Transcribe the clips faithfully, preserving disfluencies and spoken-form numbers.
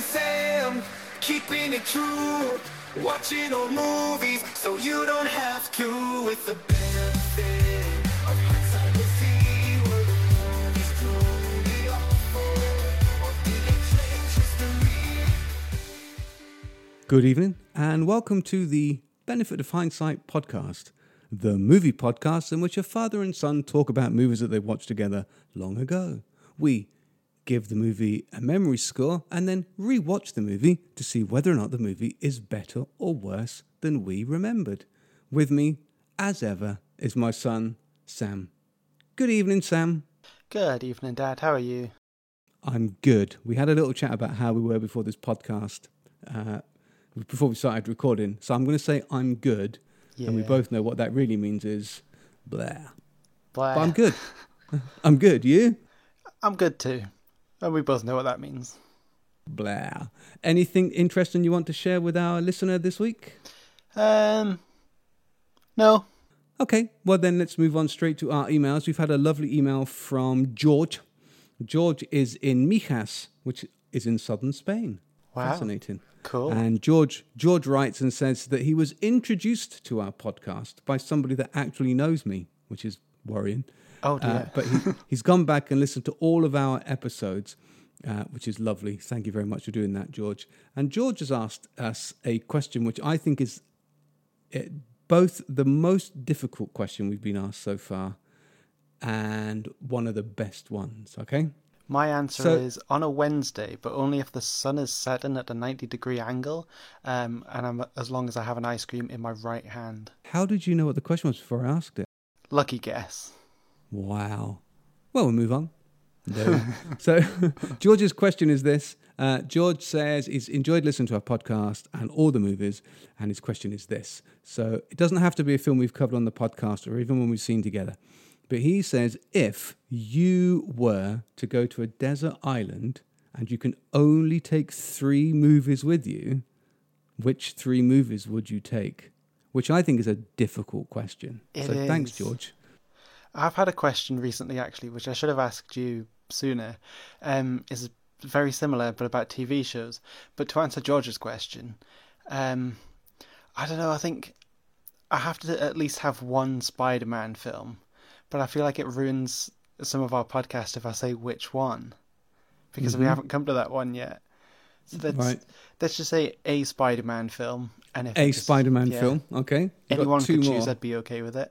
Sam, keeping it true, watching old movies so you don't have to. With the benefit of hindsight, we'll see where the movies truly awful, or did they change history? Good evening and welcome to the Benefit of Hindsight podcast, the movie podcast in which a father and son talk about movies that they watched together long ago. We give the movie a memory score and then re-watch the movie to see whether or not the movie is better or worse than we remembered. With me, as ever, is my son, Sam. Good evening, Sam. Good evening, Dad. How are you? I'm good. We had a little chat about how we were before this podcast, uh, before we started recording. So I'm going to say I'm good. Yeah. And we both know what that really means is blah. Blah. But I'm good. I'm good. You? I'm good too. And we both know what that means. Blah. Anything interesting you want to share with our listener this week? Um, no. Okay, well then let's move on straight to our emails. We've had a lovely email from George. George is in Mijas, which is in southern Spain. Wow. Fascinating. Cool. And George George writes and says that he was introduced to our podcast by somebody that actually knows me, which is worrying. Oh, dear. Uh, but he, he's gone back and listened to all of our episodes, uh, which is lovely. Thank you very much for doing that, George. And George has asked us a question which I think is uh, both the most difficult question we've been asked so far and one of the best ones, okay? My answer So- is on a Wednesday, but only if the sun is setting at a ninety degree angle, um, and I'm, as long as I have an ice cream in my right hand. How did you know what the question was before I asked it? Lucky guess. Wow. Well, we'll move on. No. So George's question is this. Uh, George says he's enjoyed listening to our podcast and all the movies, and his question is this. So it doesn't have to be a film we've covered on the podcast or even one we've seen together. But he says, if you were to go to a desert island and you can only take three movies with you, which three movies would you take? Which I think is a difficult question. It so thanks, is. George. I've had a question recently, actually, which I should have asked you sooner. Um, is very similar, but about T V shows. But to answer George's question, um, I don't know. I think I have to at least have one Spider-Man film, but I feel like it ruins some of our podcast if I say which one, because Mhm. we haven't come to that one yet. So let's Right. let's just say a Spider-Man film, and if A it just- Spider-Man yeah, film, okay. You've got anyone two could more. choose, I'd be okay with it.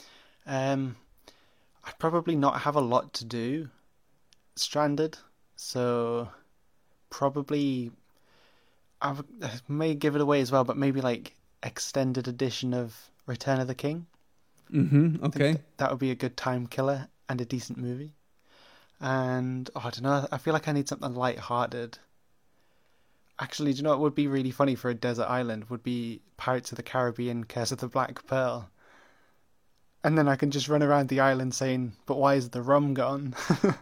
Um, I'd probably not have a lot to do, stranded, so probably I, would, I may give it away as well, but maybe like extended edition of Return of the King. Mm-hmm. I think Okay. th- that would be a good time killer and a decent movie. And oh, I don't know, I feel like I need something light-hearted. Actually, do you know what would be really funny for a desert island? Would be Pirates of the Caribbean: Curse of the Black Pearl. And then I can just run around the island saying, "But why is the rum gone?"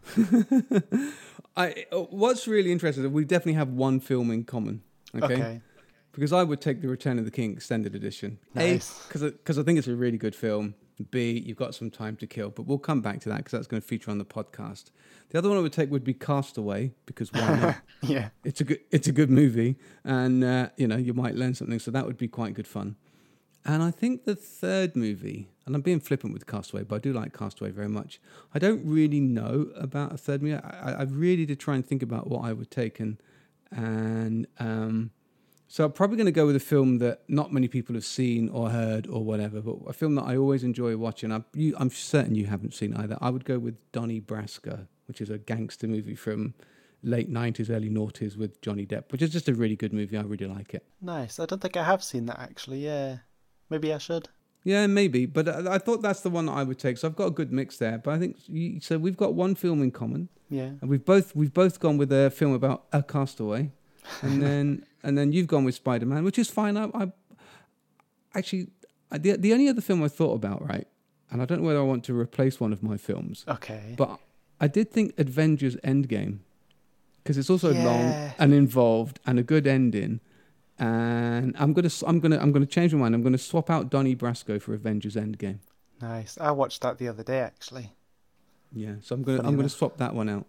I. uh, What's really interesting is we definitely have one film in common. Okay. Okay. Because I would take the Return of the King extended edition. Nice. A, because I think it's a really good film. B, you've got some time to kill, but we'll come back to that because that's going to feature on the podcast. The other one I would take would be Castaway, because why not? Yeah. It's a good, it's a good movie, and uh, you know you might learn something, so that would be quite good fun. And I think the third movie, and I'm being flippant with Castaway, but I do like Castaway very much. I don't really know about a third movie. I, I really did try and think about what I would take, and and um, so I'm probably going to go with a film that not many people have seen or heard or whatever, but a film that I always enjoy watching. I, you, I'm certain you haven't seen either. I would go with Donnie Brasco, which is a gangster movie from late nineties, early noughties with Johnny Depp, which is just a really good movie. I really like it. Nice. I don't think I have seen that, actually. Yeah. Maybe I should. Yeah, maybe, but I, I thought that's the one that I would take. So I've got a good mix there. But I think you, so. We've got one film in common, Yeah. and we've both we've both gone with a film about a castaway, and then and then you've gone with Spider-Man, which is fine. I, I actually I, the the only other film I thought about, right, and I don't know whether I want to replace one of my films, Okay. but I did think Avengers Endgame, because it's also Yeah. long and involved and a good ending. And I'm gonna, I'm gonna, I'm gonna change my mind. I'm gonna swap out Donnie Brasco for Avengers Endgame. Nice. I watched that the other day, actually. Yeah, so I'm gonna, Funny I'm gonna enough. swap that one out.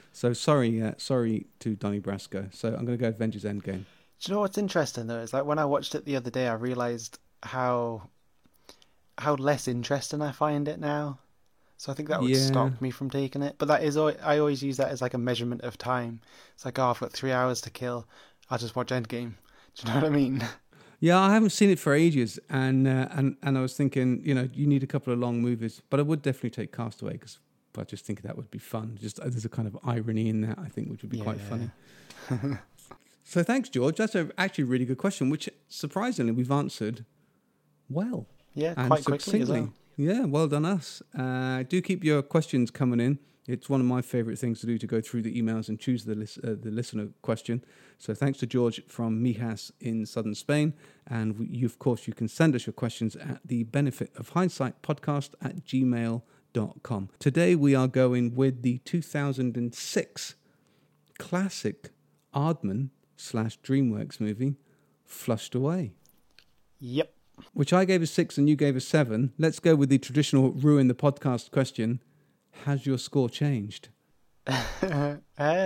So sorry, uh, sorry to Donnie Brasco. So I'm going to go Avengers Endgame. Do you know what's interesting though? Is like when I watched it the other day, I realised how how less interesting I find it now. So I think that would Yeah. stop me from taking it. But that is, al- I always use that as like a measurement of time. It's like, oh, I've got three hours to kill. I'll just watch Endgame. Do you know what I mean? Yeah, I haven't seen it for ages, and uh, and and I was thinking, you know, you need a couple of long movies, but I would definitely take Castaway because I just think that would be fun. Just uh, there's a kind of irony in that, I think, which would be quite Yeah. funny. So thanks, George. That's a actually really good question, which surprisingly we've answered well. Yeah, and quite quickly as well. Yeah, well done us. Uh, do keep your questions coming in. It's one of my favourite things to do, to go through the emails and choose the lis- uh, the listener question. So thanks to George from Mijas in southern Spain. And we, you, of course, you can send us your questions at the benefit of hindsight podcast at gmail dot com. Today we are going with the two thousand six classic Aardman slash DreamWorks movie, Flushed Away, Yep. which I gave a six and you gave a seven. Let's go with the traditional ruin the podcast question. Has your score changed? um,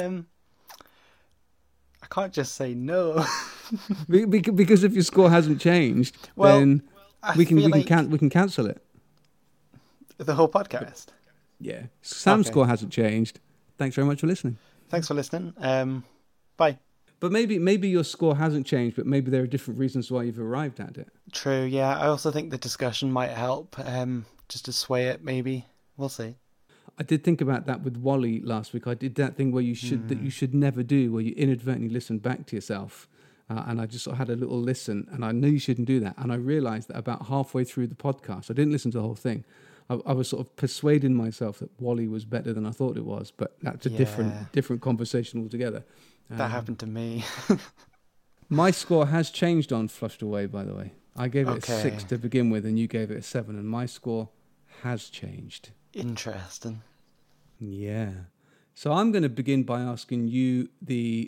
I can't just say no. Be- be- Because if your score hasn't changed, Well, then I we can feel we can like can we can cancel it. the whole podcast. Yeah, Sam's Okay. score hasn't changed. Thanks very much for listening. Thanks for listening. Um, bye. But maybe maybe your score hasn't changed, but maybe there are different reasons why you've arrived at it. True. Yeah. I also think the discussion might help. Um, just to sway it. Maybe we'll see. I did think about that with Wally last week. I did that thing where you should that you should never do, where you inadvertently listen back to yourself. Uh, and I just sort of had a little listen, and I knew you shouldn't do that. And I realised that about halfway through the podcast, I didn't listen to the whole thing. I, I was sort of persuading myself that Wally was better than I thought it was, but that's a Yeah. different different conversation altogether. That Um, happened to me. My score has changed on Flushed Away, by the way. I gave it Okay. a six to begin with, and you gave it a seven, and my score has changed. Interesting. Yeah. So I'm going to begin by asking you the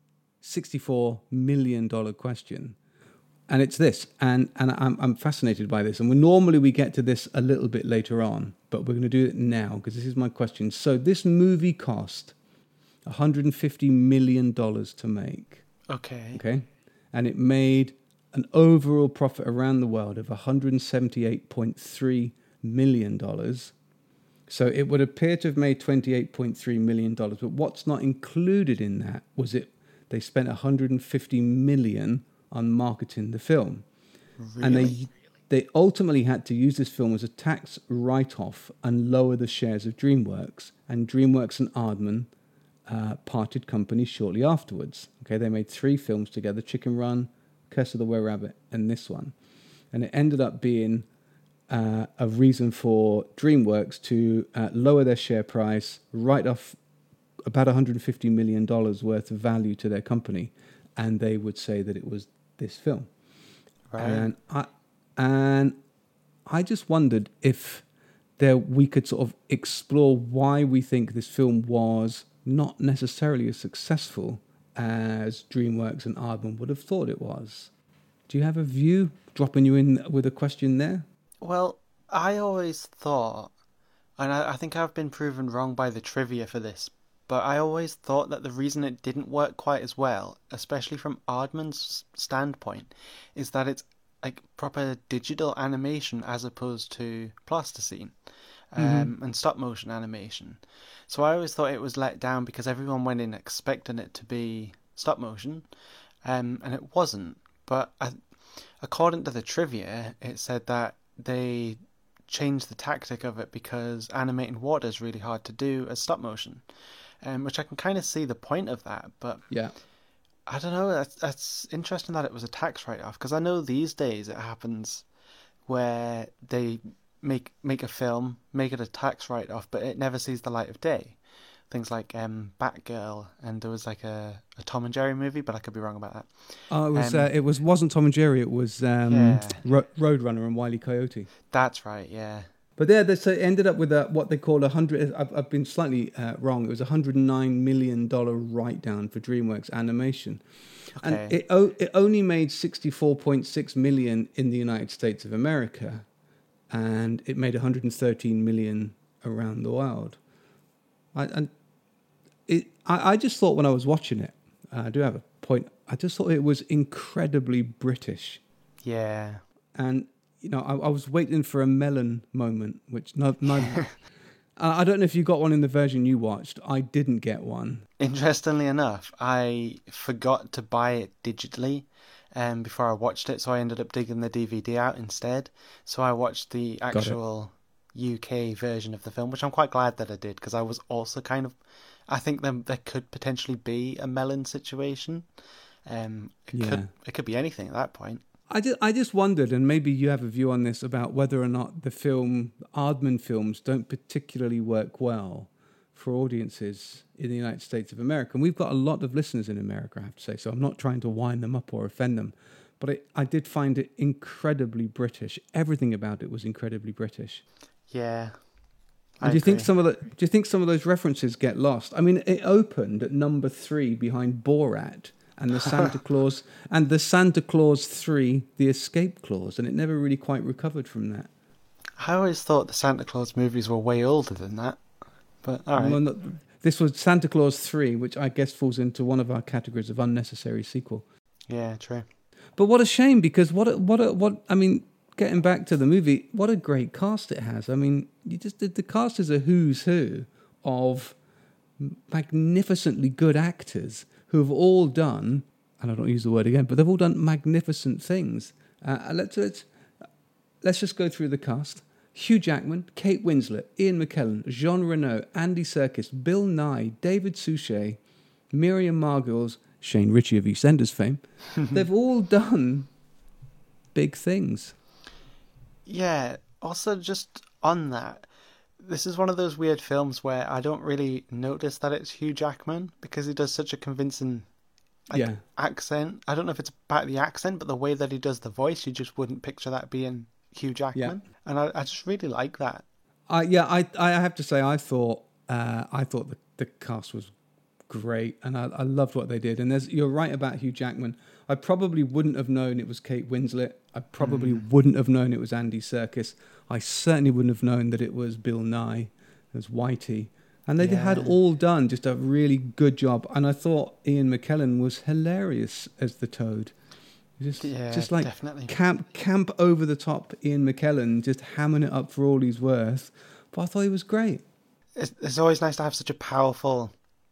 sixty-four million dollars question. And it's this, and, and I'm, I'm fascinated by this. And we normally we get to this a little bit later on, but we're going to do it now because this is my question. So this movie cost one hundred fifty million dollars to make. Okay. Okay. And it made an overall profit around the world of one hundred seventy-eight point three million dollars. So it would appear to have made twenty-eight point three million dollars. But what's not included in that was it they spent one hundred fifty million dollars on marketing the film. Really? And they they ultimately had to use this film as a tax write-off and lower the shares of DreamWorks. And DreamWorks and Aardman uh, parted company shortly afterwards. Okay, they made three films together: Chicken Run, Curse of the Were-Rabbit, and this one. And it ended up being uh, a reason for DreamWorks to uh, lower their share price, write off about one hundred fifty million dollars worth of value to their company, and they would say that it was this film. Right. And I and I just wondered if there we could sort of explore why we think this film was not necessarily as successful as DreamWorks and Aardman would have thought it was. Do you have a view? Dropping you in with a question there. Well, I always thought, and I, I think I've been proven wrong by the trivia for this, but I always thought that the reason it didn't work quite as well, especially from Aardman's standpoint, is that it's like proper digital animation as opposed to plasticine um, Mm-hmm. and stop motion animation. So I always thought it was let down because everyone went in expecting it to be stop motion, um, and it wasn't. But I, according to the trivia, it said that they changed the tactic of it because animating water is really hard to do as stop motion, um, which I can kind of see the point of that. But Yeah. I don't know. That's, that's interesting that it was a tax write-off because I know these days it happens where they make make a film, make it a tax write-off, but it never sees the light of day. Things like um, Batgirl, and there was like a, a Tom and Jerry movie, but I could be wrong about that. Oh, it was. Um, uh, it was. Wasn't Tom and Jerry? It was um, Yeah. Ro- Roadrunner and Wile E. Coyote. That's right, yeah. But yeah, this uh, ended up with a, what they call a hundred. I've, I've been slightly uh, wrong. It was a hundred and nine million dollar write down for DreamWorks Animation, and Okay. it o- it only made sixty four point six million in the United States of America, and it made one hundred and thirteen million around the world. I, and it, I, I just thought when I was watching it, uh, I do have a point. I just thought it was incredibly British, Yeah. and you know, I, I was waiting for a melon moment, which not, not I don't know if you got one in the version you watched. I didn't get one. Interestingly enough, I forgot to buy it digitally um, before I watched it, so I ended up digging the D V D out instead. So I watched the actual U K version of the film, which I'm quite glad that I did, because I was also kind of... I think there, there could potentially be a melon situation. Um, it, Yeah. could, it could be anything at that point. I just, I just wondered, and maybe you have a view on this, about whether or not the film, Aardman films, don't particularly work well for audiences in the United States of America. And we've got a lot of listeners in America, I have to say, so I'm not trying to wind them up or offend them. But it, I did find it incredibly British. Everything about it was incredibly British. Yeah. I And do you think agree. some of the, do you think some of those references get lost? I mean, it opened at number three behind Borat and the Santa Claus and the Santa Claus three, the Escape Clause, and it never really quite recovered from that. I always thought the Santa Claus movies were way older than that. But all right. Well, not- this was Santa Claus three, which I guess falls into one of our categories of unnecessary sequel. Yeah, true. But what a shame, because what a, what a, what I mean, getting back to the movie, what a great cast it has. I mean, you just the, the cast is a who's who of magnificently good actors who have all done, and I don't use the word again, but they've all done magnificent things. Uh, let's let's let's just go through the cast. Hugh Jackman, Kate Winslet, Ian McKellen, Jean Reno, Andy Serkis, Bill Nye, David Suchet, Miriam Margolyes, Shane Ritchie of EastEnders fame. They've all done big things. Yeah, also just on that, this is one of those weird films where I don't really notice that it's Hugh Jackman because he does such a convincing like, Yeah. accent. I don't know if it's about the accent, but the way that he does the voice, you just wouldn't picture that being Hugh Jackman. And I, I just really like that. I yeah, I I have to say I thought uh, I thought the, the cast was great, and I, I loved what they did. And there's you're right about Hugh Jackman. I probably wouldn't have known it was Kate Winslet. I probably Mm. wouldn't have known it was Andy Serkis. I certainly wouldn't have known that it was Bill Nye, it was Whitey. And they had Yeah. all done just a really good job. And I thought Ian McKellen was hilarious as the Toad. Just, Yeah, just like definitely. camp, camp over the top Ian McKellen, just hamming it up for all he's worth. But I thought he was great. It's, it's always nice to have such a powerful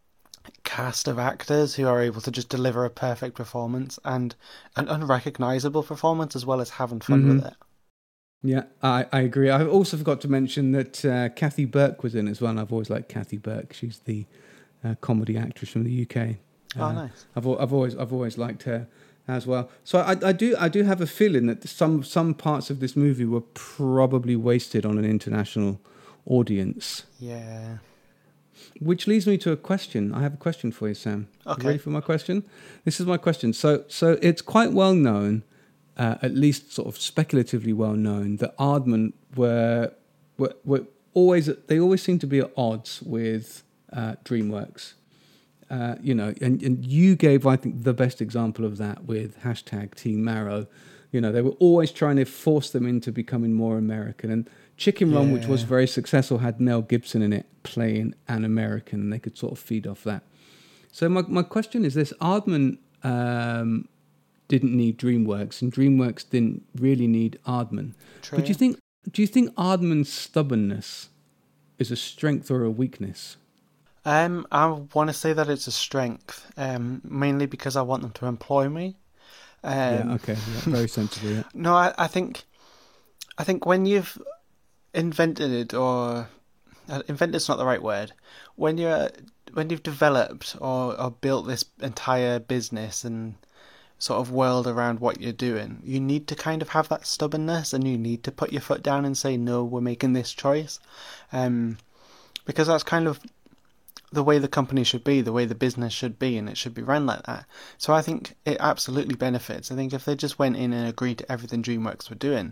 cast of actors who are able to just deliver a perfect performance and an unrecognisable performance as well as having fun Mhm. with it. Yeah, I, I agree. I also forgot to mention that uh, Kathy Burke was in as well. And I've always liked Kathy Burke. She's the uh, comedy actress from the U K. Oh, Uh, nice. I've al- I've always I've always liked her as well. So I, I do I do have a feeling that some some parts of this movie were probably wasted on an international audience. Yeah. Which leads me to a question. I have a question for you, Sam. Okay. You ready for my question? This is my question. So so it's quite well known, uh, at least sort of speculatively well known, that Aardman were were, were always they always seem to be at odds with uh, DreamWorks. Uh, you know, and, and you gave, I think, the best example of that with hashtag Team Marrow. You know, they were always trying to force them into becoming more American. And Chicken Run, which was Yeah. very successful, had Mel Gibson in it playing an American, and they could sort of feed off that. So my my question is this: Aardman um, didn't need DreamWorks, and DreamWorks didn't really need Aardman. True. But do you think do you think Aardman's stubbornness is a strength or a weakness? Um, I want to say that it's a strength, um, mainly because I want them to employ me. Um, yeah. Okay. Yeah, very sensible. Yeah. No, I, I think, I think when you've invented it, or uh, invented's not the right word. When you're when you've developed or, or built this entire business and sort of world around what you're doing, you need to kind of have that stubbornness, and you need to put your foot down and say, no, we're making this choice, um, because that's kind of the way the company should be, the way the business should be, and it should be run like that. So I think it absolutely benefits. I think if they just went in and agreed to everything DreamWorks were doing,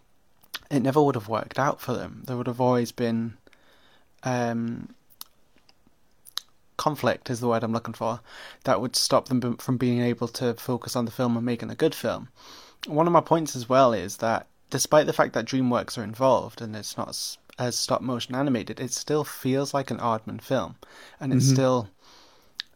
it never would have worked out for them. There would have always been um, conflict, is the word I'm looking for, that would stop them from being able to focus on the film and making a good film. One of my points as well is that despite the fact that DreamWorks are involved and it's not as stop motion animated, it still feels like an Aardman film, and it Mhm. still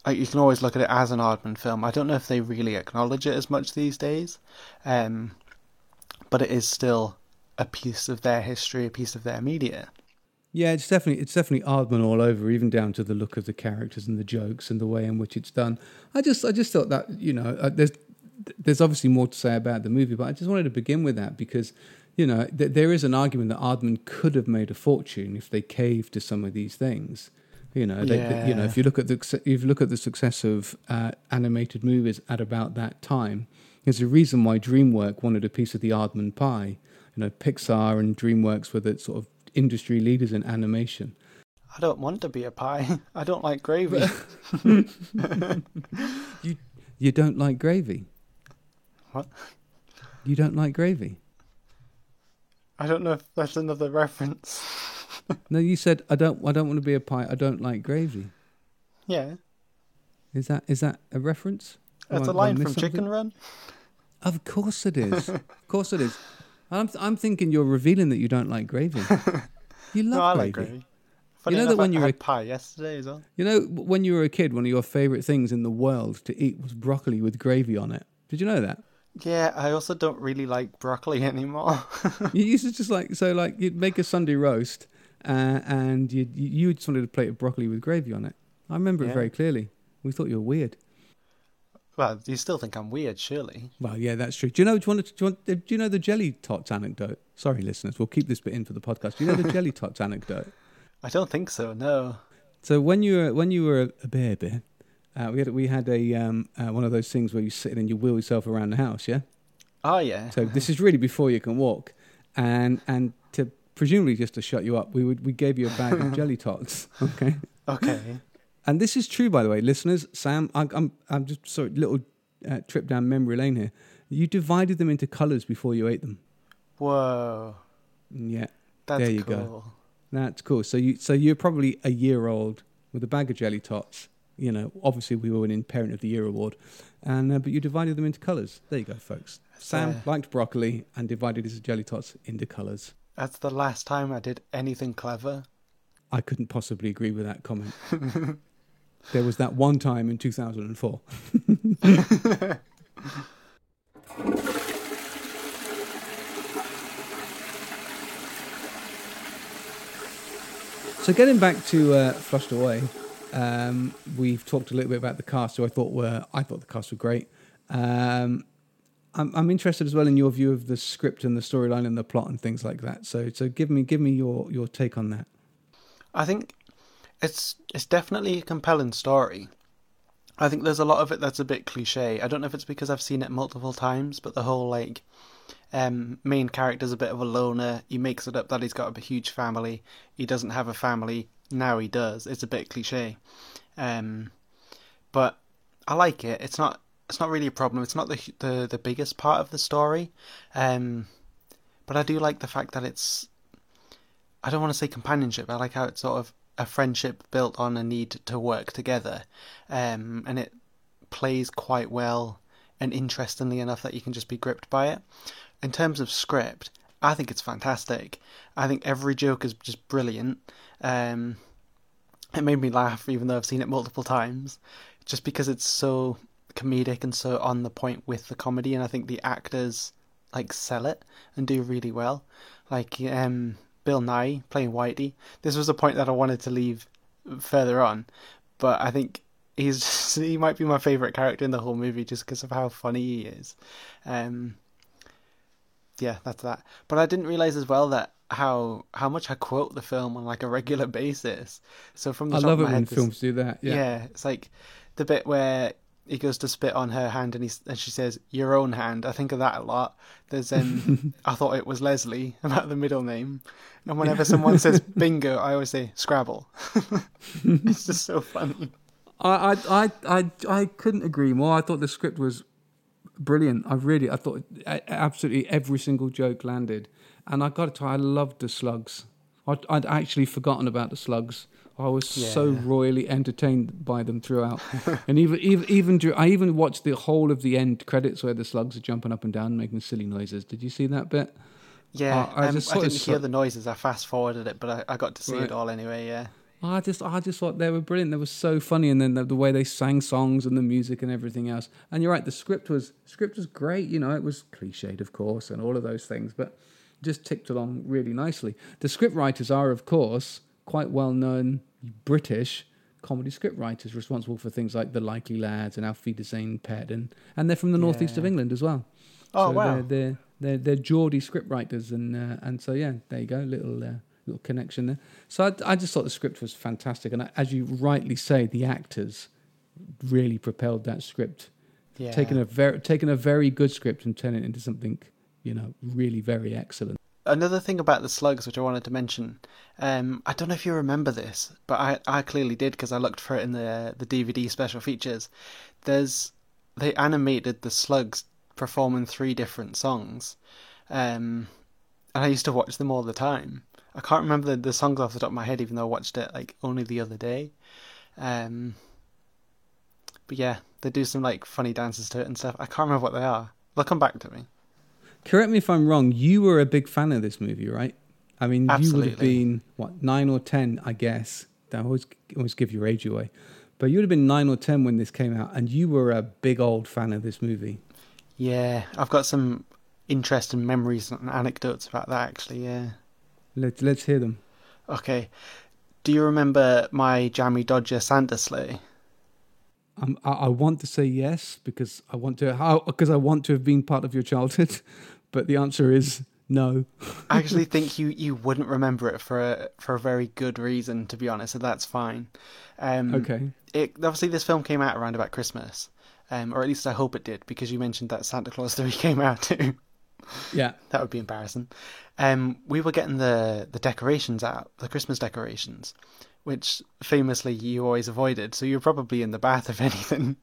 like you can always look at it as an Aardman film. I don't know if they really acknowledge it as much these days, um, but it is still a piece of their history, a piece of their media. Yeah, it's definitely it's definitely Aardman all over, even down to the look of the characters and the jokes and the way in which it's done. I just I just thought that, you know, uh, there's there's obviously more to say about the movie, but I just wanted to begin with that because, you know, th- there is an argument that Aardman could have made a fortune if they caved to some of these things. You know, they, Yeah. they- you know, if you look at the if you look at the success of uh, animated movies at about that time, there's a reason why DreamWorks wanted a piece of the Aardman pie. You know, Pixar and DreamWorks were the sort of industry leaders in animation. I don't want to be a pie. I don't like gravy. You you don't like gravy? What? You don't like gravy? I don't know if that's another reference. No, you said I don't. I don't want to be a pie. I don't like gravy. Yeah, Is that is that a reference? that's Or a I- or I line from missed something? Chicken Run. Of course it is. Of course it is. I'm I'm thinking you're revealing that you don't like gravy. You love No, I gravy. like gravy. Funny know enough, that when I you were had a- pie yesterday as well. You know, when you were a kid, one of your favourite things in the world to eat was broccoli with gravy on it. Did you know that? Yeah, I also don't really like broccoli anymore. You used to just like so like you'd make a Sunday roast, uh, and you you just wanted a plate of broccoli with gravy on it. I remember it Yeah. very clearly. We thought you were weird. Well, you still think I'm weird, surely. Well, yeah, that's true. Do you know? Do you, want to, do, you want, do you know the jelly tots anecdote? Sorry, listeners, we'll keep this bit in for the podcast. Do you know the jelly tots anecdote? I don't think so, no. So when you were when you were a baby, uh, we had we had a um, uh, one of those things where you sit and you wheel yourself around the house, yeah. Oh, yeah. So this is really before you can walk, and and to presumably just to shut you up, we would we gave you a bag of jelly tots, okay. Okay. And this is true, by the way, listeners. Sam, I, I'm I'm just sorry, little uh, trip down memory lane here. You divided them into colours before you ate them. Whoa. Yeah, That's There you cool. go. that's cool. So you so you're probably a year old with a bag of jelly tots. You know, obviously we were winning Parent of the Year award, and uh, but you divided them into colours. There you go, folks. Sam Uh, liked broccoli and divided his jelly tots into colours. That's the last time I did anything clever. I couldn't possibly agree with that comment. There was that one time in two thousand four. So getting back to uh, Flushed Away, um, we've talked a little bit about the cast, who I thought were I thought the cast were great. Um, I'm, I'm interested as well in your view of the script and the storyline and the plot and things like that. So so give me give me your, your take on that. I think it's it's definitely a compelling story. I think there's a lot of it that's a bit cliche. I don't know if it's because I've seen it multiple times, but the whole like um, main character's a bit of a loner. He makes it up that he's got a huge family. He doesn't have a family. Now he does. It's a bit cliche. Um, but I like it. It's not it's not really a problem. It's not the the, the biggest part of the story. Um, but I do like the fact that it's, I don't want to say companionship. I like how it's sort of a friendship built on a need to work together, um, and it plays quite well and interestingly enough that you can just be gripped by it. In terms of script, I think it's fantastic. I think every joke is just brilliant. Um, it made me laugh even though I've seen it multiple times, just because it's so comedic and so on the point with the comedy, and I think the actors like sell it and do really well. Like um. Bill Nye playing Whitey. This was a point that I wanted to leave further on, but I think he's just, he might be my favourite character in the whole movie just because of how funny he is. Um, yeah, that's that. But I didn't realise as well that how how much I quote the film on like a regular basis. So from the I top love of it my when head, this- films do that. Yeah. yeah, it's like the bit where he goes to spit on her hand and he and she says your own hand. I think of that a lot. There's um I thought it was Leslie about the middle name, and whenever someone says bingo, I always say Scrabble. It's just so funny. I, I, I, I, I couldn't agree more. I thought the script was brilliant. I really, I thought a- absolutely every single joke landed. And I got to tell you, I loved the slugs. I'd, I'd actually forgotten about the slugs. I was so Yeah. royally entertained by them throughout. And even, even, even dur- I even watched the whole of the end credits where the slugs are jumping up and down, making silly noises. Did you see that bit? Yeah, Uh, I um, just I sort of didn't hear sl- the noises. I fast forwarded it, but I, I got to see Right. it all anyway. Yeah, I just, I just thought they were brilliant. They were so funny, and then the, the way they sang songs and the music and everything else. And you're right, the script was, script was great. You know, it was cliched, of course, and all of those things, but just ticked along really nicely. The script writers are, of course, quite well-known British comedy script writers responsible for things like The Likely Lads and Auf Wiedersehen, Pet, and and they're from the northeast Yeah. of England as well. Oh, so wow. They're they're they're, they're Geordie script writers, and uh, and so yeah, there you go, little uh, little connection there. So I, I just thought the script was fantastic, and as you rightly say, the actors really propelled that script, Yeah. taking a very taking a very good script and turning it into something, you know, really very excellent. Another thing about the slugs, which I wanted to mention, um, I don't know if you remember this, but I, I clearly did because I looked for it in the the D V D special features. There's they animated the slugs performing three different songs, um, and I used to watch them all the time. I can't remember the, the songs off the top of my head, even though I watched it like only the other day. Um, but yeah, they do some like funny dances to it and stuff. I can't remember what they are. They'll come back to me. Correct me if I'm wrong. You were a big fan of this movie, right? I mean, you would have Absolutely. been what nine or ten, I guess. I always always give your age away, but you would have been nine or ten when this came out, and you were a big old fan of this movie. Yeah, I've got some interesting memories and anecdotes about that actually, yeah. Let's let's hear them. Okay. Do you remember my Jammy Dodger Santa sleigh? Um, I, I want to say yes because I want to how because I want to have been part of your childhood, but the answer is no. I actually think you, you wouldn't remember it for a for a very good reason, to be honest, so that's fine. Um, Okay. It, obviously, this film came out around about Christmas, um, or at least I hope it did, because you mentioned that Santa Claus three came out too. Yeah. That would be embarrassing. Um, we were getting the, the decorations out, the Christmas decorations, which famously you always avoided, so you're probably in the bath if anything.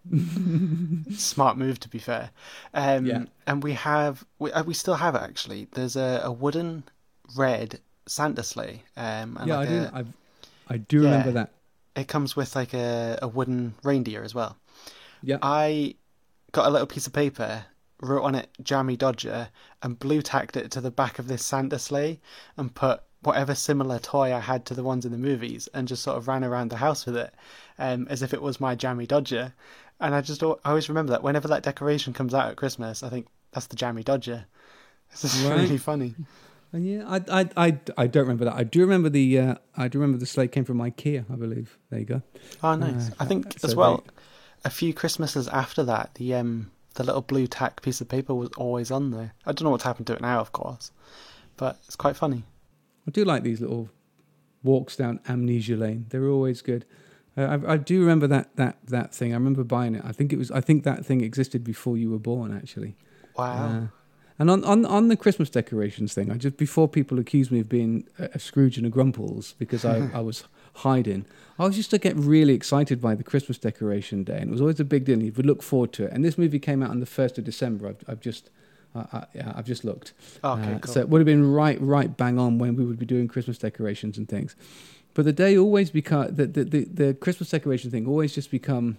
Smart move, to be fair. Um, Yeah. And we have, we, uh, we still have it actually. There's a, a wooden red Santa sleigh. Um, and Yeah, like I do. a- I I do Yeah. remember that. It comes with like a, a wooden reindeer as well. Yeah. I got a little piece of paper, wrote on it Jammy Dodger, and blue tacked it to the back of this Santa sleigh and put whatever similar toy I had to the ones in the movies and just sort of ran around the house with it um, as if it was my Jammy Dodger. And I just al- I always remember that whenever that decoration comes out at Christmas, I think that's the Jammy Dodger. It's just Right. really funny. And yeah, I, I, I, I don't remember that. I do remember the uh, I do remember the sleigh came from IKEA, I believe. There you go. Oh, nice. Uh, I think so as well, they- a few Christmases after that, the um the little blue tack piece of paper was always on there. I don't know what's happened to it now, of course, but it's quite funny. I do like these little walks down amnesia lane. They're always good. Uh, I, I do remember that, that, that thing. I remember buying it. I think it was. I think that thing existed before you were born, actually. Wow. Uh, and on, on, on the Christmas decorations thing, I just before people accuse me of being a, a Scrooge and a Grumples because I, I was hiding, I was used to get really excited by the Christmas decoration day, and it was always a big deal. And you would look forward to it. And this movie came out on the first of December. I've, I've just. Uh, I, yeah, I've just looked. Okay, Uh, cool. So it would have been right, right bang on when we would be doing Christmas decorations and things. But the day always become the the, the, the Christmas decoration thing always just become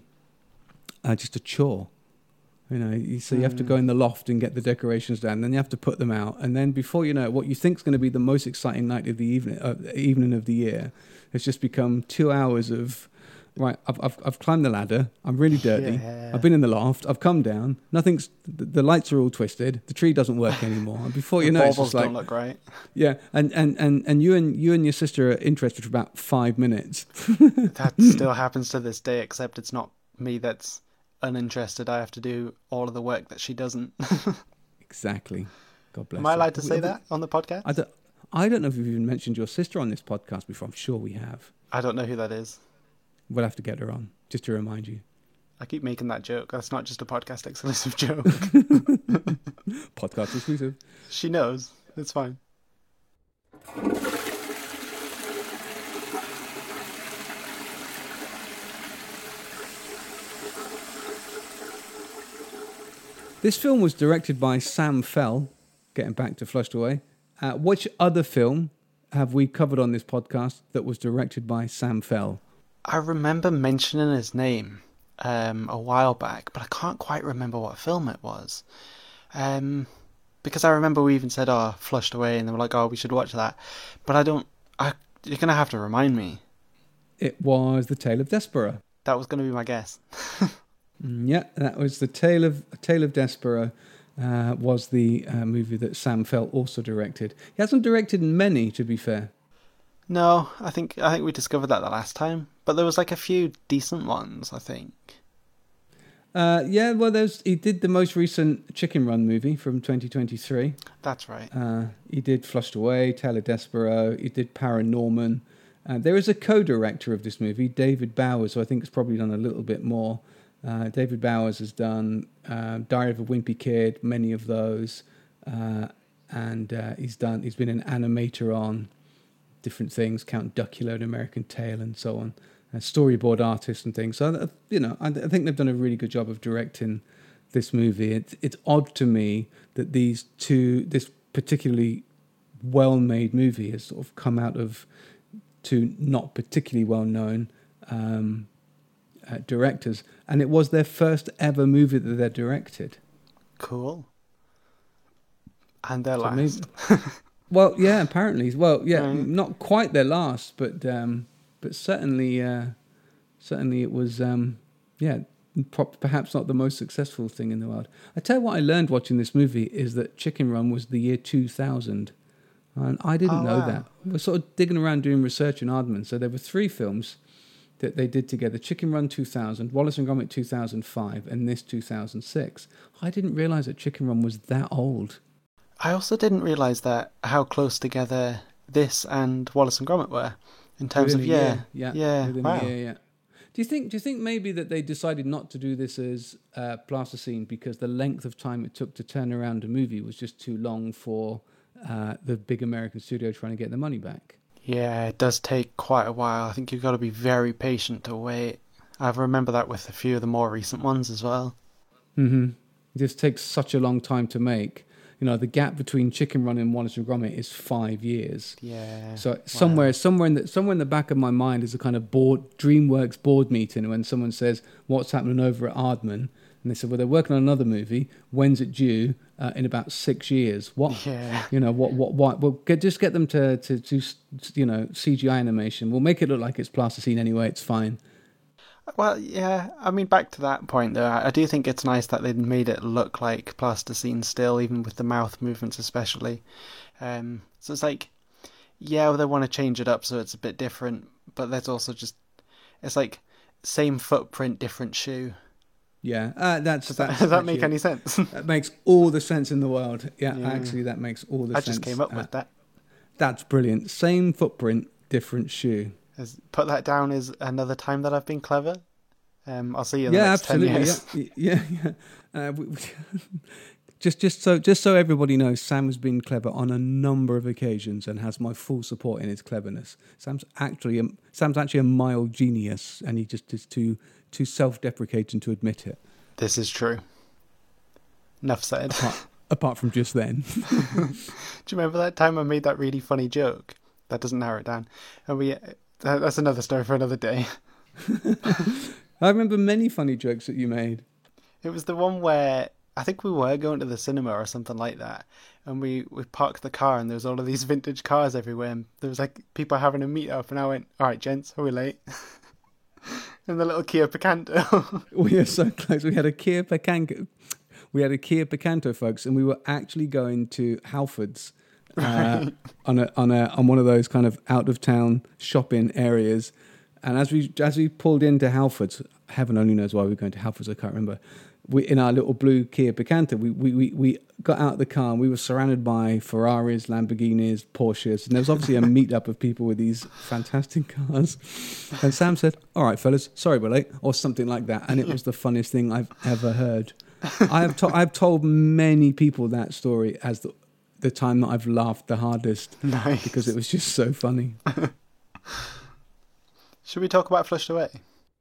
uh, just a chore. You know, you, so you have to go in the loft and get the decorations down, then you have to put them out, and then before you know it, what you think is going to be the most exciting night of the evening, uh, evening of the year, has just become two hours of. Right, I've, I've I've climbed the ladder. I'm really dirty. Yeah. I've been in the loft. I've come down. Nothing's. The, the lights are all twisted. The tree doesn't work anymore. And before The you know, it's baubles just like don't look right. yeah. And, and, and, and you and you and your sister are interested for about five minutes. That still happens to this day, except it's not me that's uninterested. I have to do all of the work that she doesn't. Exactly. God bless. Am I her. allowed to say We- that on the podcast? I don't. I don't know if we've even mentioned your sister on this podcast before. I'm sure we have. I don't know who that is. We'll have to get her on just to remind you. I keep making that joke. That's not just a podcast exclusive joke. Podcast exclusive. She knows. It's fine. This film was directed by Sam Fell. Getting back to Flushed Away. Uh, which other film have we covered on this podcast that was directed by Sam Fell? I remember mentioning his name um, a while back, but I can't quite remember what film it was. Um, because I remember we even said, oh, Flushed Away, and they were like, oh, we should watch that. But I don't... I, you're going to have to remind me. It was The Tale of Despero. That was going to be my guess. Mm, Yeah, that was The Tale of Tale of Despero. Uh, was the uh, movie that Sam Felt also directed. He hasn't directed many, to be fair. No, I think I think we discovered that the last time. But there was like a few decent ones, I think. Uh, yeah, well, there's he did the most recent Chicken Run movie from twenty twenty-three. That's right. Uh, he did Flushed Away, Tale of Despero. He did Paranorman. Uh, there is a co-director of this movie, David Bowers, who I think has probably done a little bit more. Uh, David Bowers has done uh, Diary of a Wimpy Kid, many of those, uh, and uh, he's done. He's been an animator on different things, Count Duckula, American Tail, and so on. A storyboard artist and things. So uh, you know, I, I think they've done a really good job of directing this movie. It's it's odd to me that these two, this particularly well-made movie, has sort of come out of two not particularly well-known um, uh, directors, and it was their first ever movie that they directed. Cool. And their So last. maybe- well, yeah, apparently. Well, yeah, Right. not quite their last, but um, but certainly, uh, certainly it was. Um, yeah, pro- perhaps not the most successful thing in the world. I tell you what, I learned watching this movie is that Chicken Run was the year two thousand, and I didn't Oh, know wow. that. I was sort of digging around doing research in Aardman. So there were three films that they did together: Chicken Run two thousand, Wallace and Gromit two thousand five, and this two thousand six. I didn't realise that Chicken Run was that old. I also didn't realise that how close together this and Wallace and Gromit were in terms Within of a yeah, year, yeah, yeah, within wow. a year, yeah. Do you think? Do you think maybe that they decided not to do this as uh, plasticine because the length of time it took to turn around a movie was just too long for uh, the big American studio trying to get the money back? Yeah, it does take quite a while. I think you've got to be very patient to wait. I remember that with a few of the more recent ones as well. Mm-hmm. It just takes such a long time to make. You know, the gap between Chicken Run and Wallace and Gromit is five years. Yeah. So somewhere, somewhere in the somewhere in the back of my mind is a kind of board DreamWorks board meeting when someone says, "What's happening over at Aardman?" And they said, "Well, they're working on another movie. When's it due? Uh, in about six years." What? Yeah. You know what? What? What? Well, get, just get them to to to you know C G I animation. We'll make it look like it's plasticine anyway. It's fine. Well, yeah, I mean, back to that point, though, I I do think it's nice that they made it look like plasticine still, even with the mouth movements especially. Um, so it's like, yeah, they want to change it up so it's a bit different, but there's also just, it's like, same footprint, different shoe. Yeah, uh, that's, Does that, that's does that make actually- any sense? That makes all the sense in the world. Yeah, Yeah. actually, that makes all the I sense. just came up Uh, with that. That's brilliant. Same footprint, different shoe. As, put that down as another time that I've been clever. Um, I'll see you in the Yeah, next absolutely. ten years. Yeah, yeah, yeah. Uh, we, we, just, just so, just so everybody knows, Sam has been clever on a number of occasions and has my full support in his cleverness. Sam's actually, a, Sam's actually a mild genius, and he just is too, too self-deprecating to admit it. This is true. Enough said. Apart, apart from just then. Do you remember that time I made that really funny joke? That doesn't narrow it down. And we, that, that's another story for another day. I remember many funny jokes that you made. It was the one where I think we were going to the cinema or something like that, and we, we parked the car and there was all of these vintage cars everywhere, and there was like people having a meet up, and I went, "All right, gents, are we late?" And the little Kia Picanto. We are so close. We had a Kia Picanto. We had a Kia Picanto, folks, and we were actually going to Halfords uh, Right. on a on a on one of those kind of out of town shopping areas. And as we as we pulled into Halfords, heaven only knows why we were going to Halfords. I can't remember. We in our little blue Kia Picanto, we we we, we got out of the car and we were surrounded by Ferraris, Lamborghinis, Porsches, and there was obviously a meetup of people with these fantastic cars. And Sam said, "All right, fellas, sorry we're late," or something like that, and it was the funniest thing I've ever heard. I have to- I've told many people that story as the the time that I've laughed the hardest Nice. because it was just so funny. Should we talk about Flushed Away?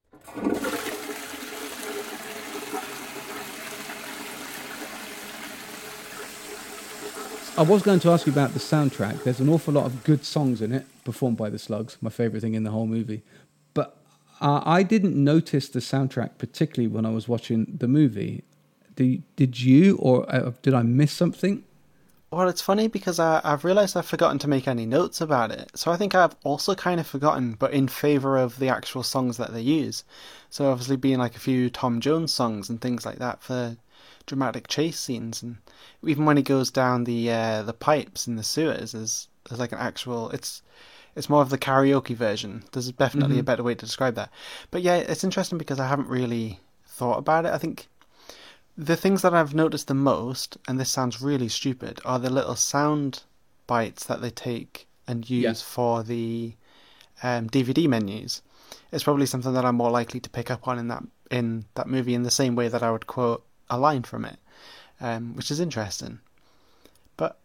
I was going to ask you about the soundtrack. There's an awful lot of good songs in it, performed by the Slugs, my favourite thing in the whole movie. But uh, I didn't notice the soundtrack particularly when I was watching the movie. Did, did you, or uh, did I miss something? Well, it's funny because I, I've realised I've forgotten to make any notes about it. So I think I've also kind of forgotten, but in favour of the actual songs that they use. So obviously being like a few Tom Jones songs and things like that for dramatic chase scenes. And even when he goes down the uh, the pipes in the sewers, there's, there's like an actual... It's it's more of the karaoke version. There's definitely Mm-hmm. a better way to describe that. But yeah, it's interesting because I haven't really thought about it. I think... The things that I've noticed the most, and this sounds really stupid, are the little sound bites that they take and use Yeah. for the um, D V D menus. It's probably something that I'm more likely to pick up on in that in that movie in the same way that I would quote a line from it, um, which is interesting. But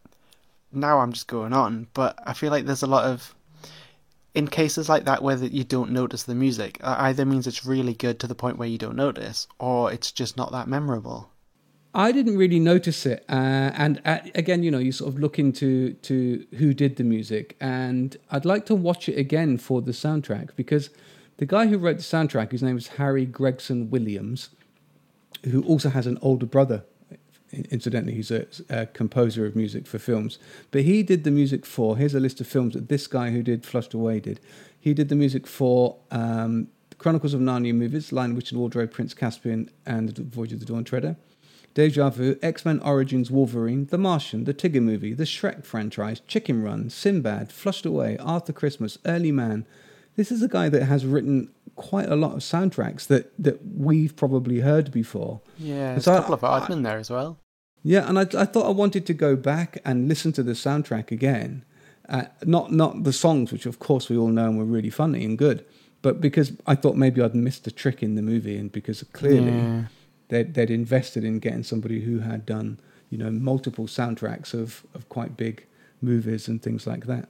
now I'm just going on, but I feel like there's a lot of... In cases like that where you don't notice the music, it either means it's really good to the point where you don't notice, or it's just not that memorable. I didn't really notice it, uh, and uh, again, you know, you sort of look into to who did the music, and I'd like to watch it again for the soundtrack, because the guy who wrote the soundtrack, his name is Harry Gregson Williams, who also has an older brother. Incidentally, he's a, a composer of music for films. But he did the music for... Here's a list of films that this guy who did Flushed Away did. He did the music for um, the Chronicles of Narnia movies, Lion, Witch and Wardrobe, Prince Caspian, and The Voyage of the Dawn Treader. Deja Vu, X-Men Origins Wolverine, The Martian, The Tigger Movie, The Shrek franchise, Chicken Run, Sinbad, Flushed Away, Arthur Christmas, Early Man. This is a guy that has written quite a lot of soundtracks that, that we've probably heard before. Yeah, there's So a couple of I- Aardman there as well. Yeah, and I, I thought I wanted to go back and listen to the soundtrack again. Uh, not not the songs, which of course we all know and were really funny and good, but because I thought maybe I'd missed a trick in the movie, and because clearly Yeah. they'd, they'd invested in getting somebody who had done, you know, multiple soundtracks of, of quite big movies and things like that.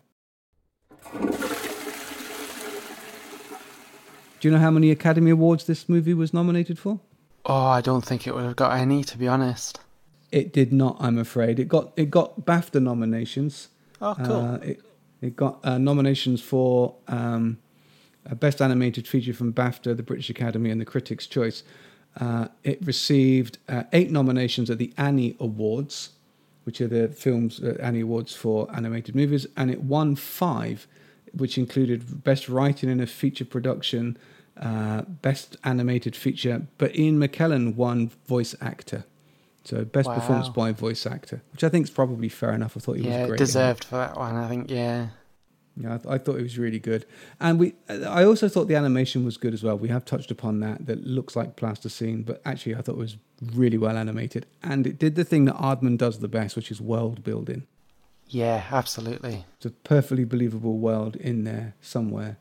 Do you know how many Academy Awards this movie was nominated for? Oh, I don't think it would have got any, to be honest. It did not, I'm afraid. It got it got BAFTA nominations. Oh, cool. Uh, it it got uh, nominations for um, a Best Animated Feature from BAFTA, the British Academy, and the Critics' Choice. Uh, it received uh, eight nominations at the Annie Awards, which are the films uh, Annie Awards for animated movies, and it won five, which included Best Writing in a Feature Production, uh, Best Animated Feature. But Ian McKellen won Voice Actor. So best Wow. performance by voice actor, which I think is probably fair enough. I thought he Yeah, was great. deserved for that one, I think, yeah. Yeah, I, th- I thought it was really good, and we. I also thought the animation was good as well. We have touched upon that. That looks like plasticine, but actually, I thought it was really well animated, and it did the thing that Aardman does the best, which is world building. Yeah, absolutely. It's a perfectly believable world in there somewhere.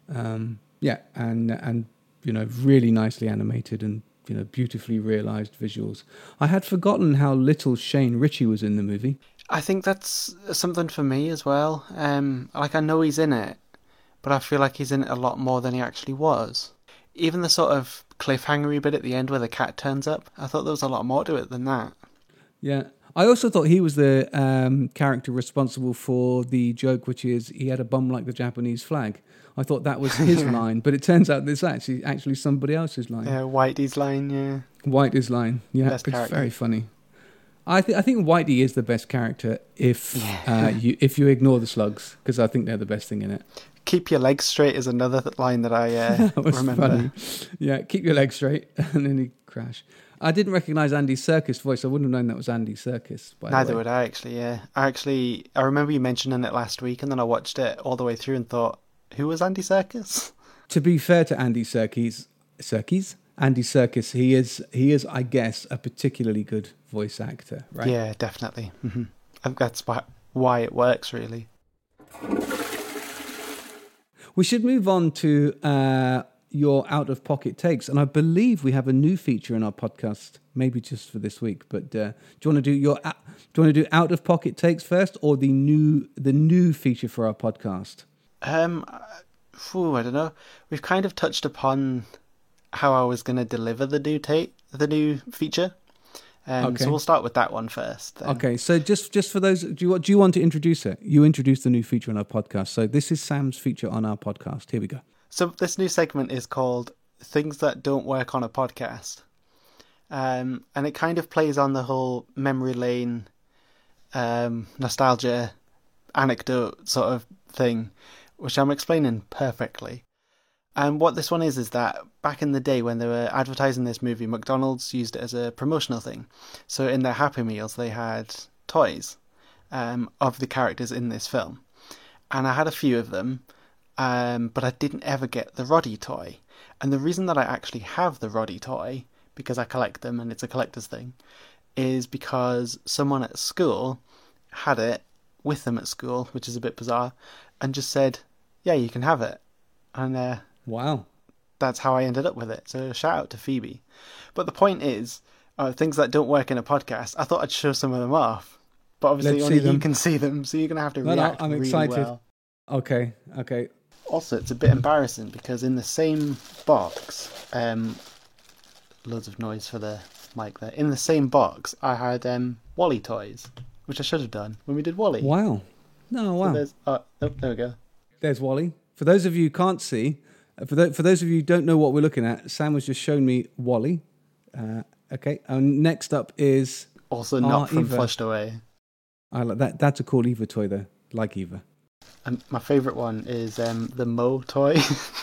Um, yeah, and and you know, really nicely animated and, you know, beautifully realised visuals. I had forgotten how little Shane Ritchie was in the movie. I think that's something for me as well. Um, like, I know he's in it, but I feel like he's in it a lot more than he actually was. Even the sort of cliffhangery bit at the end where the cat turns up, I thought there was a lot more to it than that. Yeah. I also thought he was the um, character responsible for the joke, which is he had a bum like the Japanese flag. I thought that was his line, but it turns out it's actually actually somebody else's line. Yeah, Whitey's line, yeah. Whitey's line, yeah, Best it's character. very funny. I think I think Whitey is the best character if Yeah. uh, you if you ignore the slugs, because I think they're the best thing in it. Keep your legs straight is another th- line that I uh, That was remember. funny. Yeah, keep your legs straight, and then he crash. I didn't recognise Andy Serkis' voice. I wouldn't have known that was Andy Serkis. By Neither the way. would I, actually, yeah. I actually, I remember you mentioning it last week, and then I watched it all the way through and thought, who was Andy Serkis? To be fair to Andy Serkis, Serkis, Andy Serkis, he is he is, I guess, a particularly good voice actor, right? Yeah, definitely. hmm I think that's why, why it works, really. We should move on to uh, your out-of-pocket takes, and I believe we have a new feature in our podcast, maybe just for this week. But uh, do you want to do your do you want to do out-of-pocket takes first, or the new the new feature for our podcast? Um, phew, I don't know. We've kind of touched upon how I was going to deliver the new tape, the new feature. Um, Okay. So we'll start with that one first. Then. Okay, so just just for those, do you do you want to introduce it? You introduce the new feature on our podcast. So this is Sam's feature on our podcast. Here we go. So this new segment is called Things That Don't Work on a Podcast. Um, and it kind of plays on the whole memory lane um, nostalgia anecdote sort of thing, which I'm explaining perfectly. And what this one is, is that back in the day when they were advertising this movie, McDonald's used it as a promotional thing. So in their Happy Meals, they had toys um, of the characters in this film. And I had a few of them, um, but I didn't ever get the Roddy toy. And the reason that I actually have the Roddy toy, because I collect them and it's a collector's thing, is because someone at school had it with them at school, which is a bit bizarre, and just said, yeah, you can have it. And uh, Wow. that's how I ended up with it. So shout out to Phoebe. But the point is, uh, things that don't work in a podcast, I thought I'd show some of them off. But obviously Let's only see them. you can see them, so you're going to have to No, no, react I'm really excited. well. Okay, okay. Also, it's a bit embarrassing because in the same box, um, loads of noise for the mic there. In the same box, I had um, Wally toys, which I should have done when we did Wally. Wow. No, So wow. there's, oh, oh, there we go. There's Wally. For those of you who can't see, uh, for, th- for those of you who don't know what we're looking at, Sam has just shown me Wally. Uh, okay, and next up is... Also Ah, not from Eva. Flushed Away. I like that. That's a cool Eva toy, though. Like Eva. And my favourite one is um, the Mo toy.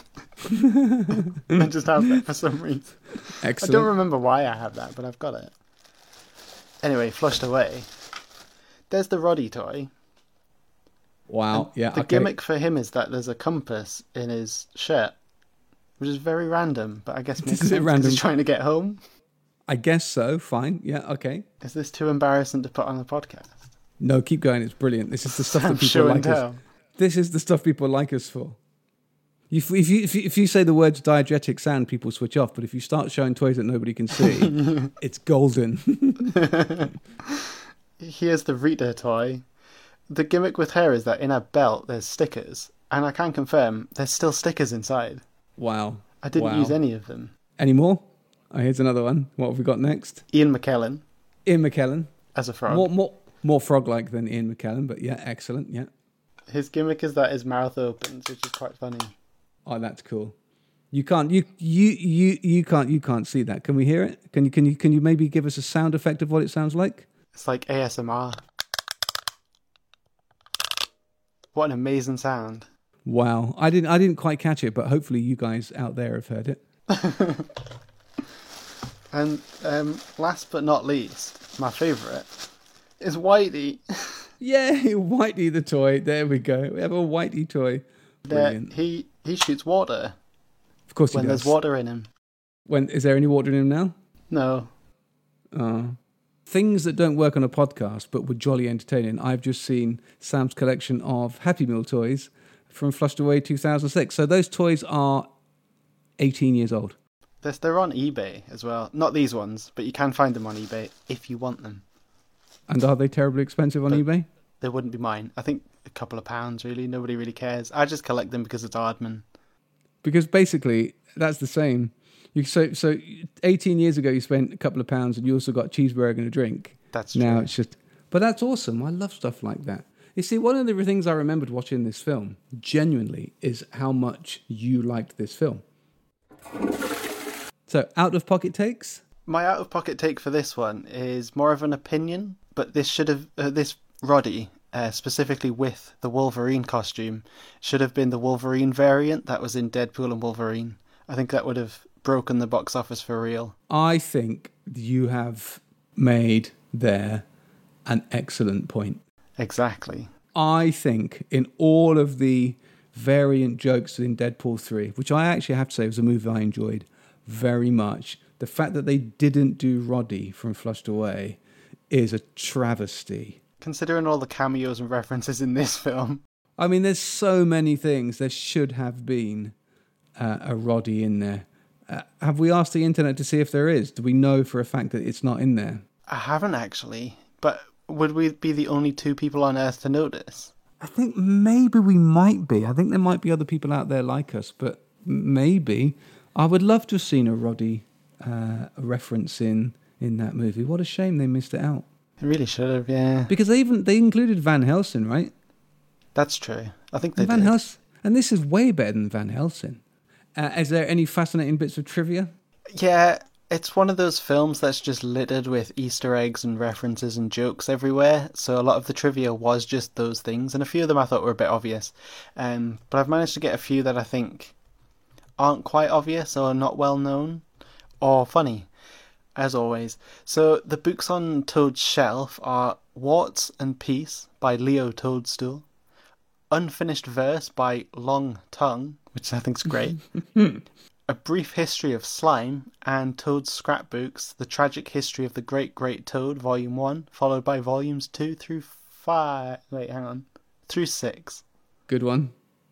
I just have that for some reason. Excellent. I don't remember why I have that, but I've got it. Anyway, Flushed Away. There's the Roddy toy. Wow. And Yeah. The okay. gimmick for him is that there's a compass in his shirt, which is very random, but I guess makes Is it sense 'cause random? he's trying to get home. I guess so. Fine. Yeah. Okay. Is this too embarrassing to put on the podcast? No, keep going. It's brilliant. This is the stuff I'm that people show and like us. tell. This is the stuff people like us for. If, if you if you if you say the words diegetic sound, people switch off. But if you start showing toys that nobody can see, it's golden. Here's the Rita toy. The gimmick with her is that in her belt there's stickers, and I can confirm there's still stickers inside. Wow. I didn't Wow. use any of them. Any more? Oh, here's another one. What have we got next? Ian McKellen Ian McKellen. as a frog. More more more frog-like than Ian McKellen, but yeah, excellent. Yeah. His gimmick is that his mouth opens, which is quite funny. Oh, that's cool. You can't you you you you can't you can't see that. Can we hear it? Can you can you can you maybe give us a sound effect of what it sounds like? It's like A S M R. What an amazing sound. Wow. I didn't I didn't quite catch it, but hopefully you guys out there have heard it. And um, last but not least, my favourite is Whitey. Yeah, Whitey the toy. There we go. We have a Whitey toy. That Brilliant. he he shoots water Of course he when does. there's water in him. When is there any water in him now? No. Oh. Things that don't work on a podcast but were jolly entertaining. I've just seen Sam's collection of Happy Meal toys from Flushed Away two thousand six. So those toys are eighteen years old. They're, they're on eBay as well. Not these ones, but you can find them on eBay if you want them. And are they terribly expensive on But- eBay? They wouldn't be mine. I think a couple of pounds, really. Nobody really cares. I just collect them because it's Aardman. Because basically that's the same. You so so eighteen years ago you spent a couple of pounds and you also got a cheeseburger and a drink. That's true. Now it's just, but that's awesome. I love stuff like that. You see, one of the things I remembered watching this film, genuinely, is how much you liked this film. So, out of pocket takes? My out-of-pocket take for this one is more of an opinion, but this should have, uh, this Roddy, uh, specifically with the Wolverine costume, should have been the Wolverine variant that was in Deadpool and Wolverine. I think that would have broken the box office for real. I think you have made there an excellent point. Exactly. I think in all of the variant jokes in Deadpool three, which I actually have to say was a movie I enjoyed very much, the fact that they didn't do Roddy from Flushed Away is a travesty. Considering all the cameos and references in this film. I mean, there's so many things. There should have been uh, a Roddy in there. Uh, have we asked the internet to see if there is? Do we know for a fact that it's not in there? I haven't actually, but would we be the only two people on Earth to notice? I think maybe we might be. I think there might be other people out there like us, but maybe. I would love to have seen a Roddy uh, reference in, in that movie. What a shame they missed it out. They really should have, yeah. Because they even they included Van Helsing, right? That's true. I think they And Van did. Helsing, and this is way better than Van Helsing. Uh, is there any fascinating bits of trivia? Yeah, It's one of those films that's just littered with Easter eggs and references and jokes everywhere. So a lot of the trivia was just those things, and a few of them I thought were a bit obvious. Um, but I've managed to get a few that I think aren't quite obvious or not well known or funny, as always. So the books on Toad's shelf are Warts and Peace by Leo Toadstool, Unfinished Verse by Long Tongue, which I think's great, A Brief History of Slime, and Toad's Scrapbooks, The Tragic History of the Great Great Toad, Volume one, followed by Volumes two through five... Wait, hang on. Through six. Good one.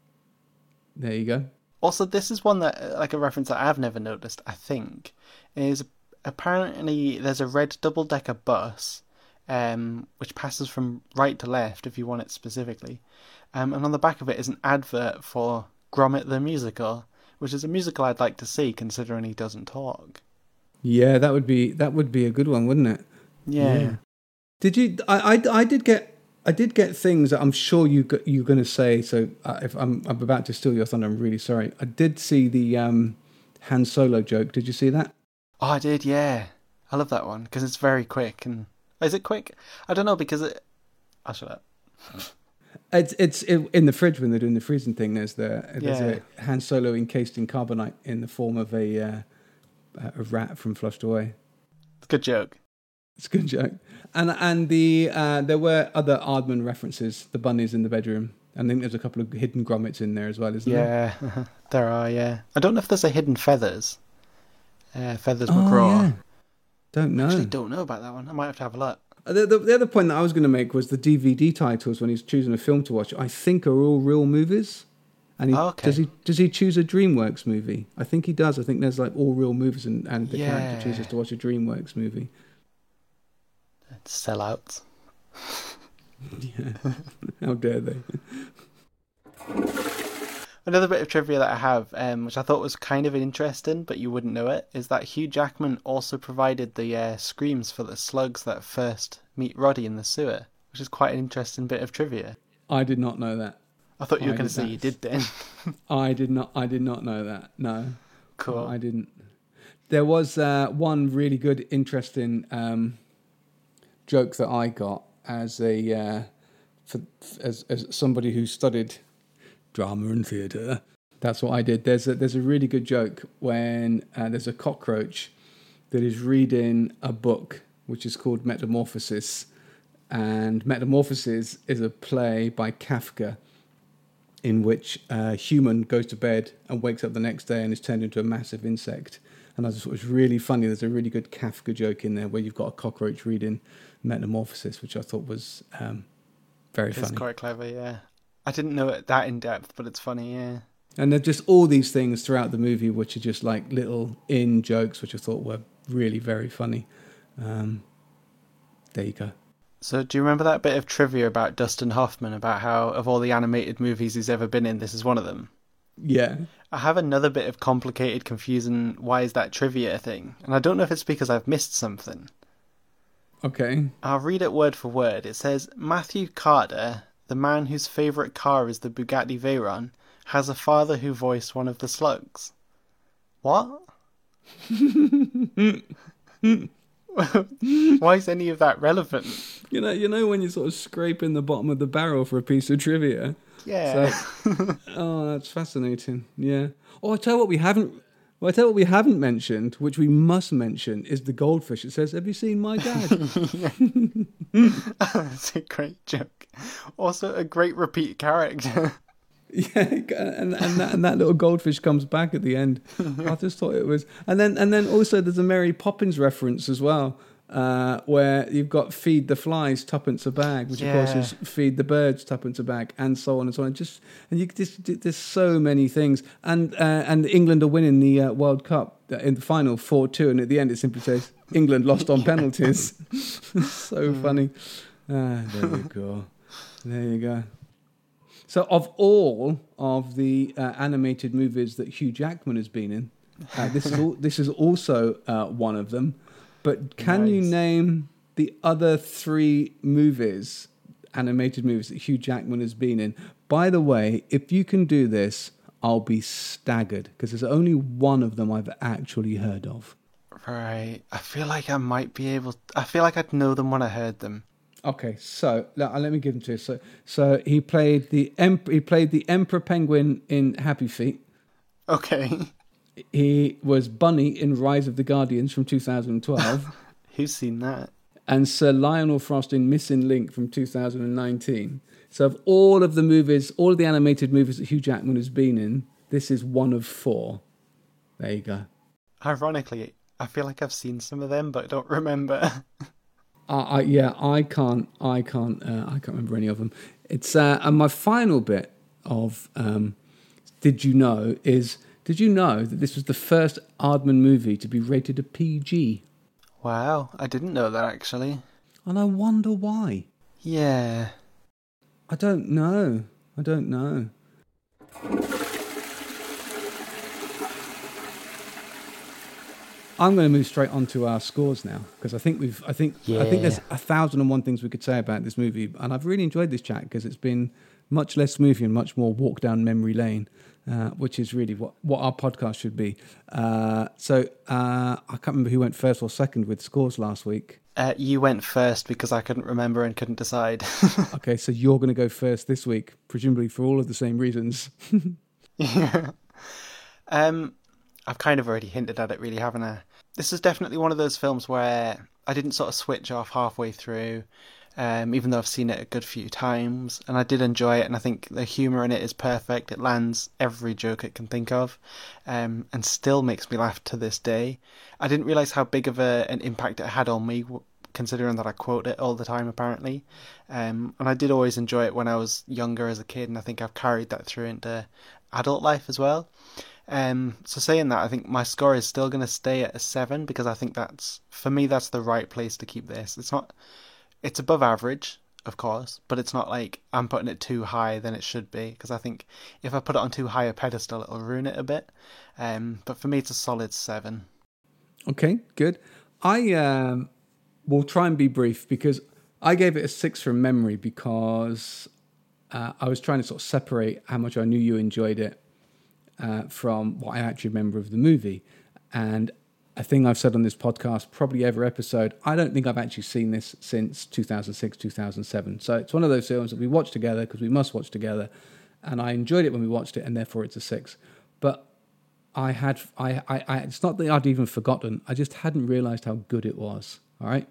There you go. Also, this is one that, like a reference that I've never noticed, I think, is apparently there's a red double-decker bus, um, which passes from right to left, if you want it specifically. Um, and on the back of it is an advert for Gromit the Musical, which is a musical I'd like to see, considering he doesn't talk. Yeah, that would be that would be a good one, wouldn't it? Yeah. yeah. Did you? I, I, I did get I did get things that I'm sure you got, you're going to say. So uh, if I'm I'm about to steal your thunder, I'm really sorry. I did see the um, Han Solo joke. Did you see that? Oh, I did. Yeah, I love that one because it's very quick. And is it quick? I don't know because it. I'll shut up. It's it's in the fridge when they're doing the freezing thing. There's the there's yeah. a Han Solo encased in carbonite in the form of a uh, a rat from Flushed Away. Good joke. It's a good joke. And and the uh, there were other Aardman references. The bunnies in the bedroom. I think there's a couple of hidden grommets in there as well, isn't yeah, there? Yeah, there are. Yeah, I don't know if there's a hidden feathers. Uh, feathers oh, McGraw. Yeah. Don't know. I actually don't know about that one. I might have to have a look. The, the, the other point that I was going to make was the D V D titles when he's choosing a film to watch, I think are all real movies. And he, oh, okay. does he does he choose a DreamWorks movie? I think he does. I think there's like all real movies and, and the yeah. character chooses to watch a DreamWorks movie. Sellouts. Yeah. How dare they? Another bit of trivia that I have, um, which I thought was kind of interesting, but you wouldn't know it, is that Hugh Jackman also provided the uh, screams for the slugs that first meet Roddy in the sewer, which is quite an interesting bit of trivia. I did not know that. I thought you I were going to say that. you did then. I did not. I did not know that. No. Cool. No, I didn't. There was uh, one really good, interesting um, joke that I got as a uh, for, as as somebody who studied drama and theatre. That's what I did. There's a, there's a really good joke when uh, there's a cockroach that is reading a book which is called Metamorphosis, and Metamorphosis is a play by Kafka in which a human goes to bed and wakes up the next day and is turned into a massive insect. And I just thought it was really funny. There's a really good Kafka joke in there where you've got a cockroach reading Metamorphosis, which I thought was um, very it's funny. It's quite clever, yeah. I didn't know it that in depth, but it's funny, yeah. And there's just all these things throughout the movie which are just like little in jokes, which I thought were really very funny. Um, there you go. So do you remember that bit of trivia about Dustin Hoffman, about how of all the animated movies he's ever been in, this is one of them? Yeah. I have another bit of complicated, confusing, why is that trivia thing? And I don't know if it's because I've missed something. Okay. I'll read it word for word. It says, Matthew Carter, the man whose favourite car is the Bugatti Veyron, has a father who voiced one of the slugs. What? Why is any of that relevant? You know, you know when you're sort of scraping the bottom of the barrel for a piece of trivia. Yeah. So, oh, that's fascinating. Yeah. Oh, I tell you what we haven't. Well, I tell you what we haven't mentioned, which we must mention, is the goldfish. It says, "Have you seen my dad?" That's a great joke. Also, a great repeat character. Yeah, and and that, and that little goldfish comes back at the end. I just thought it was, and then and then also there's a Mary Poppins reference as well, uh, where you've got feed the flies tuppence a bag, which yeah. of course is feed the birds tuppence a bag, and so on and so on. Just and you just there's so many things, and uh, and England are winning the uh, World Cup in the final four two, and at the end it simply says England lost on penalties. So mm. funny. Ah, there you go. There you go. So of all of the uh, animated movies that Hugh Jackman has been in, uh, this is all, this is also uh, one of them. But can nice. you name the other three movies, animated movies that Hugh Jackman has been in? By the way, if you can do this, I'll be staggered because there's only one of them I've actually heard of. Right. I feel like I might be able. I feel like I'd know them when I heard them. Okay, so let, let me give them to you. So, so he played the em- he played the Emperor Penguin in Happy Feet. Okay. He was Bunny in Rise of the Guardians from two thousand twelve. Who's seen that? And Sir Lionel Frost in Missing Link from two thousand nineteen. So of all of the movies, all of the animated movies that Hugh Jackman has been in, this is one of four. There you go. Ironically, I feel like I've seen some of them, but I don't remember. I, I yeah, I can't, I can't, uh, I can't remember any of them. It's uh, and my final bit of um, did you know is did you know that this was the first Aardman movie to be rated a P G? Wow, I didn't know that actually. And I wonder why. Yeah. I don't know. I don't know. I'm going to move straight on to our scores now because I think we've. I think. Yeah. I think there's a thousand and one things we could say about this movie, and I've really enjoyed this chat because it's been much less movie and much more walk down memory lane, uh, which is really what, what our podcast should be. Uh, so uh, I can't remember who went first or second with scores last week. Uh, you went first because I couldn't remember and couldn't decide. Okay, so you're going to go first this week, presumably for all of the same reasons. Yeah. Um, I've kind of already hinted at it, really, haven't I? This is definitely one of those films where I didn't sort of switch off halfway through, um, even though I've seen it a good few times, and I did enjoy it, and I think the humour in it is perfect. It lands every joke it can think of, um, and still makes me laugh to this day. I didn't realise how big of a, an impact it had on me, considering that I quote it all the time, apparently. Um, and I did always enjoy it when I was younger as a kid, and I think I've carried that through into adult life as well. Um, so saying that, I think my score is still going to stay at a seven because I think that's, for me, that's the right place to keep this. It's not, it's above average, of course, but it's not like I'm putting it too high than it should be, because I think if I put it on too high a pedestal, it'll ruin it a bit. Um, but for me, it's a solid seven. Okay, good. I um, will try and be brief because I gave it a six from memory because uh, I was trying to sort of separate how much I knew you enjoyed it uh, from what I actually remember of the movie. And a thing I've said on this podcast, probably every episode, I don't think I've actually seen this since two thousand six, two thousand seven. So it's one of those films that we watch together because we must watch together. And I enjoyed it when we watched it, and therefore it's a six. But I had, I, I, I it's not that I'd even forgotten. I just hadn't realised how good it was. All right.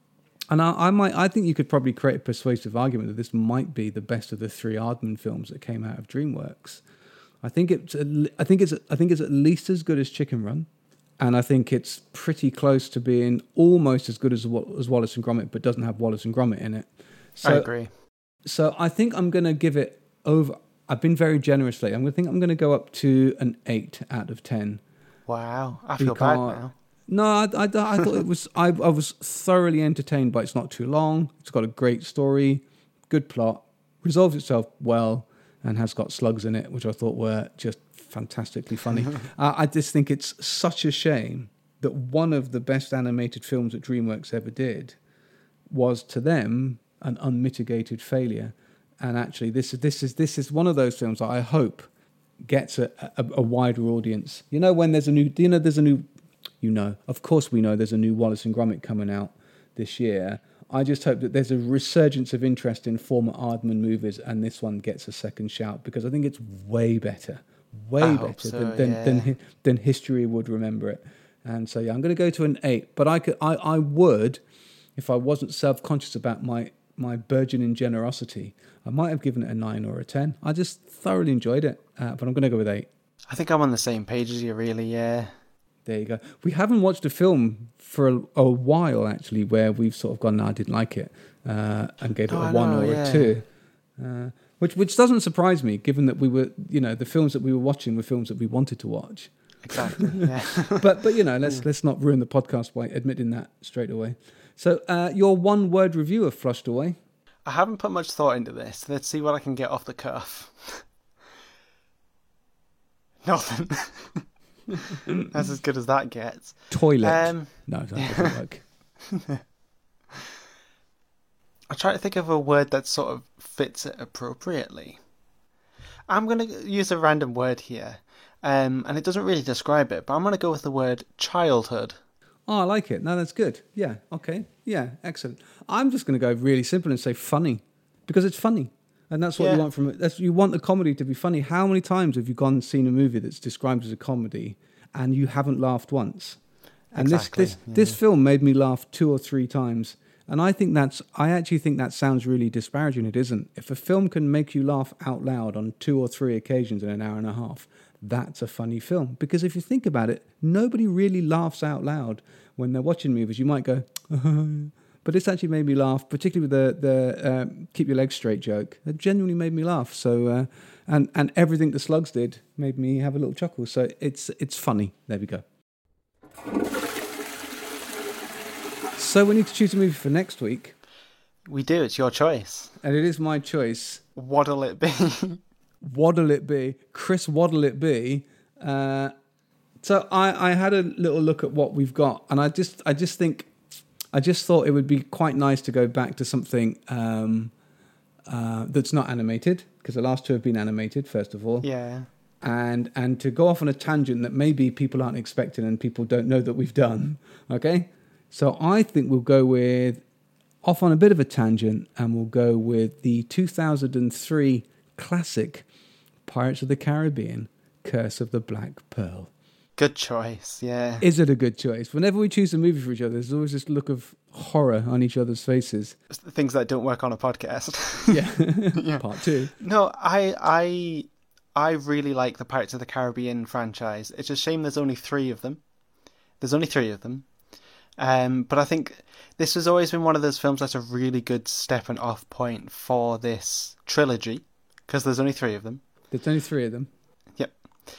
And I, I might, I think you could probably create a persuasive argument that this might be the best of the three Aardman films that came out of DreamWorks. I think it's, I think it's, I think it's at least as good as Chicken Run, and I think it's pretty close to being almost as good as as Wallace and Gromit, but doesn't have Wallace and Gromit in it. So, I agree. So I think I'm going to give it over. I've been very generous lately. I'm going to think I'm going to go up to an eight out of ten. Wow, I feel bad now. No, I, I, I thought it was. I, I was thoroughly entertained, but it's not too long. It's got a great story, good plot, resolves itself well, and has got slugs in it, which I thought were just fantastically funny. uh, I just think it's such a shame that one of the best animated films that DreamWorks ever did was, to them, an unmitigated failure. And actually, this is this is this is one of those films that I hope gets a, a, a wider audience. You know, when there's a new, you know, there's a new, you know, of course we know there's a new Wallace and Gromit coming out this year. I just hope that there's a resurgence of interest in former Aardman movies, and this one gets a second shout because I think it's way better, way I better hope so, than than, yeah. than than history would remember it. And so yeah, I'm going to go to an eight. But I could, I, I would, if I wasn't self-conscious about my my burgeoning generosity, I might have given it a nine or a ten. I just thoroughly enjoyed it, uh, but I'm going to go with eight. I think I'm on the same page as you, really, yeah. There you go. We haven't watched a film for a, a while, actually, where we've sort of gone, no, I didn't like it, uh, and gave it Oh, a I one know, or yeah. a two. Uh, which which doesn't surprise me, given that we were, you know, the films that we were watching were films that we wanted to watch. Exactly, yeah. But but you know, let's let's not ruin the podcast by admitting that straight away. So uh, your one word review of Flushed Away. I haven't put much thought into this. Let's see what I can get off the cuff. Nothing. That's as good as that gets. Toilet. Um, no, that doesn't work. I try to think of a word that sort of fits it appropriately. I'm going to use a random word here, um, and it doesn't really describe it, but I'm going to go with the word childhood. Oh, I like it. No, that's good. Yeah. Okay. Yeah. Excellent. I'm just going to go really simple and say funny, because it's funny, and that's what Yeah. you want from it. That's you want the comedy to be funny. How many times have you gone and seen a movie that's described as a comedy and you haven't laughed once? And Exactly, this this yeah. this film made me laugh two or three times. And I think that's I actually think that sounds really disparaging. It isn't. If a film can make you laugh out loud on two or three occasions in an hour and a half, that's a funny film. Because if you think about it, nobody really laughs out loud when they're watching movies. You might go, but it's actually made me laugh, particularly with the the uh, keep your legs straight joke. It genuinely made me laugh. So uh, and and everything the slugs did made me have a little chuckle. So it's it's funny. There we go. So we need to choose a movie for next week, We do. It's your choice. and it is my choice. What'll it be? What'll it be? Chris, what'll it be? Uh, so I, I had a little look at what we've got, and I just I just think I just thought it would be quite nice to go back to something um, uh, that's not animated, because the last two have been animated, first of all. Yeah. and and to go off on a tangent that maybe people aren't expecting and people don't know that we've done. Okay, so I think we'll go with off on a bit of a tangent, and we'll go with the two thousand three classic Pirates of the Caribbean: Curse of the Black Pearl. Good choice. Yeah. Is it a good choice? Whenever we choose a movie for each other, there's always this look of horror on each other's faces. Things that don't work on a podcast. Yeah, Yeah. part two. No, I I I really like the Pirates of the Caribbean franchise. It's a shame there's only three of them. There's only three of them. Um, but I think this has always been one of those films that's a really good stepping off point for this trilogy, because there's only three of them. There's only three of them. Yep.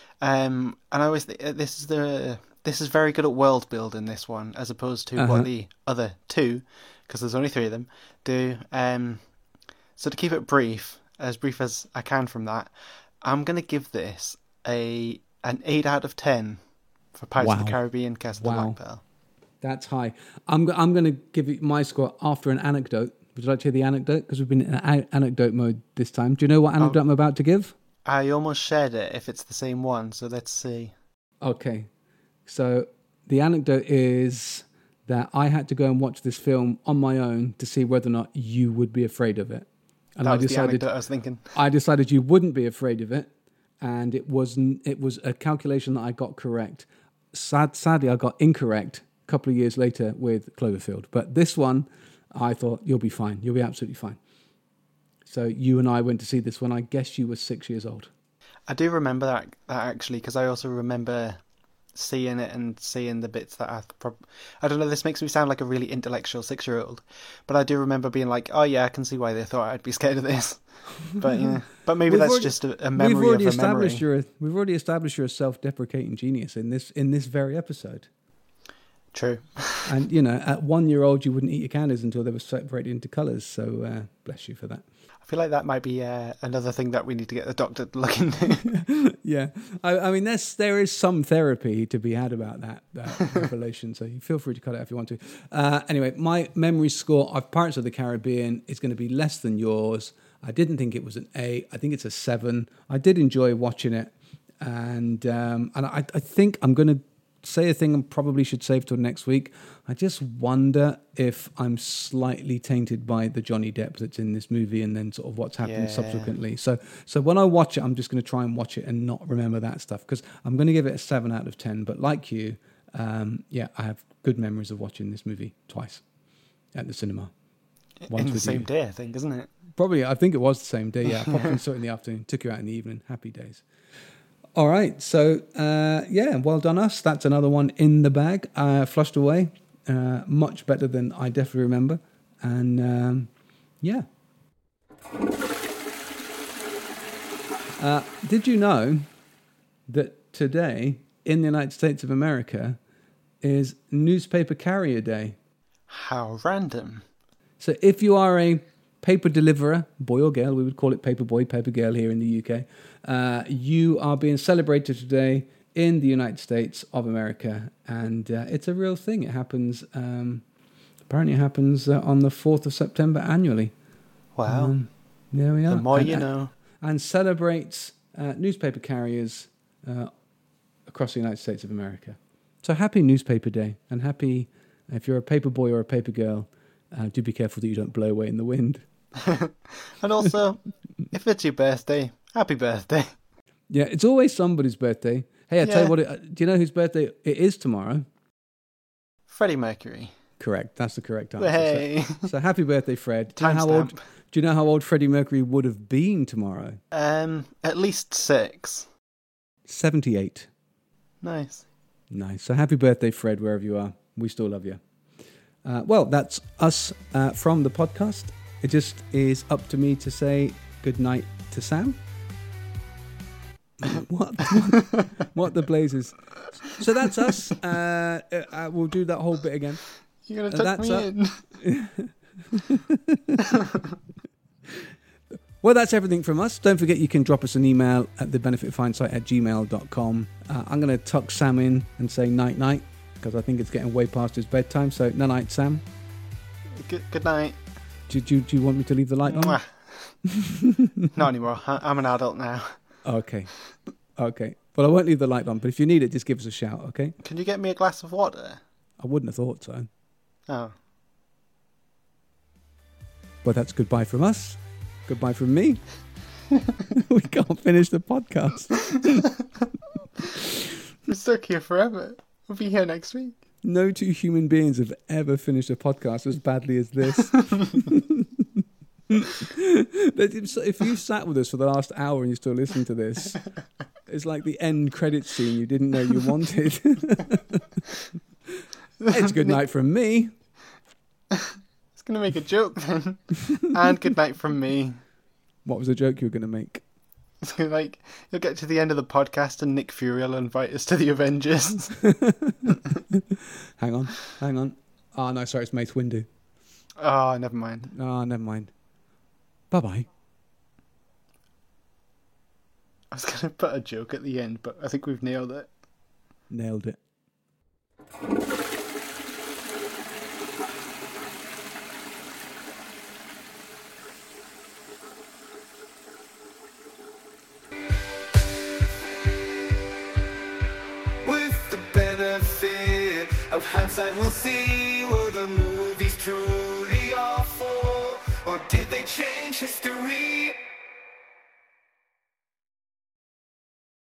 Um, and I always think uh, this is the this is very good at world building, this one, as opposed to Uh-huh. what the other two, because there's only three of them, do. Um, so to keep it brief, as brief as I can from that, I'm going to give this a an eight out of ten for Pirates of Wow. the Caribbean: Curse of the Wow. Black Pearl. That's high. I'm go- I'm going to give you my score after an anecdote. Would you like to hear the anecdote? Because we've been in a- anecdote mode this time. Do you know what anecdote I'm about to give? I almost shared it if it's the same one, so let's see. Okay. So the anecdote is that I had to go and watch this film on my own to see whether or not you would be afraid of it. And That I was the decided anecdote I was thinking. I decided you wouldn't be afraid of it, and it was it was a calculation that I got correct. Sad, sadly, I got incorrect a couple of years later with Cloverfield. But this one, I thought you'll be fine. You'll be absolutely fine. So you and I went to see this when I guess you were six years old. I do remember that, that actually, because I also remember seeing it and seeing the bits that I prob- I don't know, this makes me sound like a really intellectual six-year-old, but I do remember being like, oh yeah, I can see why they thought I'd be scared of this. But yeah, but maybe We've that's already- just a, a memory we've already of a memory. established you're a, we've already established you're a self-deprecating genius in this in this very episode. True. And you know, at one year old, you wouldn't eat your candies until they were separated into colours. So uh, bless you for that. I feel like that might be uh, another thing that we need to get the doctor to look into. Yeah, I, I mean, there's there is some therapy to be had about that, that revelation. So you feel free to cut it if you want to. Uh, anyway, my memory score of Pirates of the Caribbean is going to be less than yours. I didn't think it was an eight. I think it's a seven. I did enjoy watching it, and um, and I, I think I'm going to say a thing I probably should save till next week. I just wonder if I'm slightly tainted by the Johnny Depp that's in this movie, and then sort of what's happened Yeah. subsequently. So, so when I watch it, I'm just going to try and watch it and not remember that stuff, because I'm going to give it a seven out of ten. But like you, um, yeah, I have good memories of watching this movie twice at the cinema. Once In the with same you. day, I think, isn't it? Probably, I think it was the same day. Yeah, I popped in saw it in the afternoon, took you out in the evening. Happy days. All right, so uh, yeah, well done us. That's another one in the bag, uh, flushed away. Uh, much better than I definitely remember. And um, yeah. Uh, did you know that today in the United States of America is Newspaper Carrier Day? How random. So if you are a paper deliverer, boy or girl, we would call it paper boy, paper girl here in the U K, uh, you are being celebrated today in the United States of America. And uh, it's a real thing. It happens, um, apparently it happens uh, on the fourth of September annually. Wow. Um, there we are. The more and, you and- know. And celebrates uh, newspaper carriers uh, across the United States of America. So happy newspaper day, and happy, if you're a paper boy or a paper girl, uh, do be careful that you don't blow away in the wind. And also, if it's your birthday, happy birthday. Yeah, it's always somebody's birthday. Hey, I tell Yeah. you what, it, do you know whose birthday it is tomorrow? Freddie Mercury. Correct, that's the correct answer. Hey. So, so happy birthday, Fred. Do you know how old? Timestamp. Do you know how old Freddie Mercury would have been tomorrow? Um, at least six. seventy-eight. Nice. Nice. So happy birthday, Fred, wherever you are. We still love you. Uh, well, that's us uh, from the podcast. It just is up to me to say good night to Sam. what, what? What the blazes? So that's us. Uh, uh, we'll do that whole bit again. You're going Uh, to tuck that's me a- in. Well, that's everything from us. Don't forget you can drop us an email at the benefit find site at gmail dot com. Uh, I'm going to tuck Sam in and say night-night because I think it's getting way past his bedtime. So night-night, Sam. Good, good night. Do, do, do you want me to leave the light on? Mwah. Not anymore. I- I'm an adult now. Okay. Okay. Well, I won't leave the light on, but if you need it, just give us a shout, okay? Can you get me a glass of water? I wouldn't have thought so. Oh. But that's goodbye from us. Goodbye from me. We can't finish the podcast. We're stuck here forever. We'll be here next week. No two human beings have ever finished a podcast as badly as this. If you sat with us for the last hour and you're still listening to this, it's like the end credit scene you didn't know you wanted. It's good night from me. It's going to make a joke then. And good night from me. What was the joke you were going to make? So, like, you'll get to the end of the podcast and Nick Fury will invite us to the Avengers. Hang on, hang on. Oh, no, sorry, it's Mace Windu. Oh, never mind. Oh, never mind. Bye-bye. I was going to put a joke at the end, but I think we've nailed it. Nailed it. With the benefit of hindsight, we'll see were the movies truly awful, or did they change history?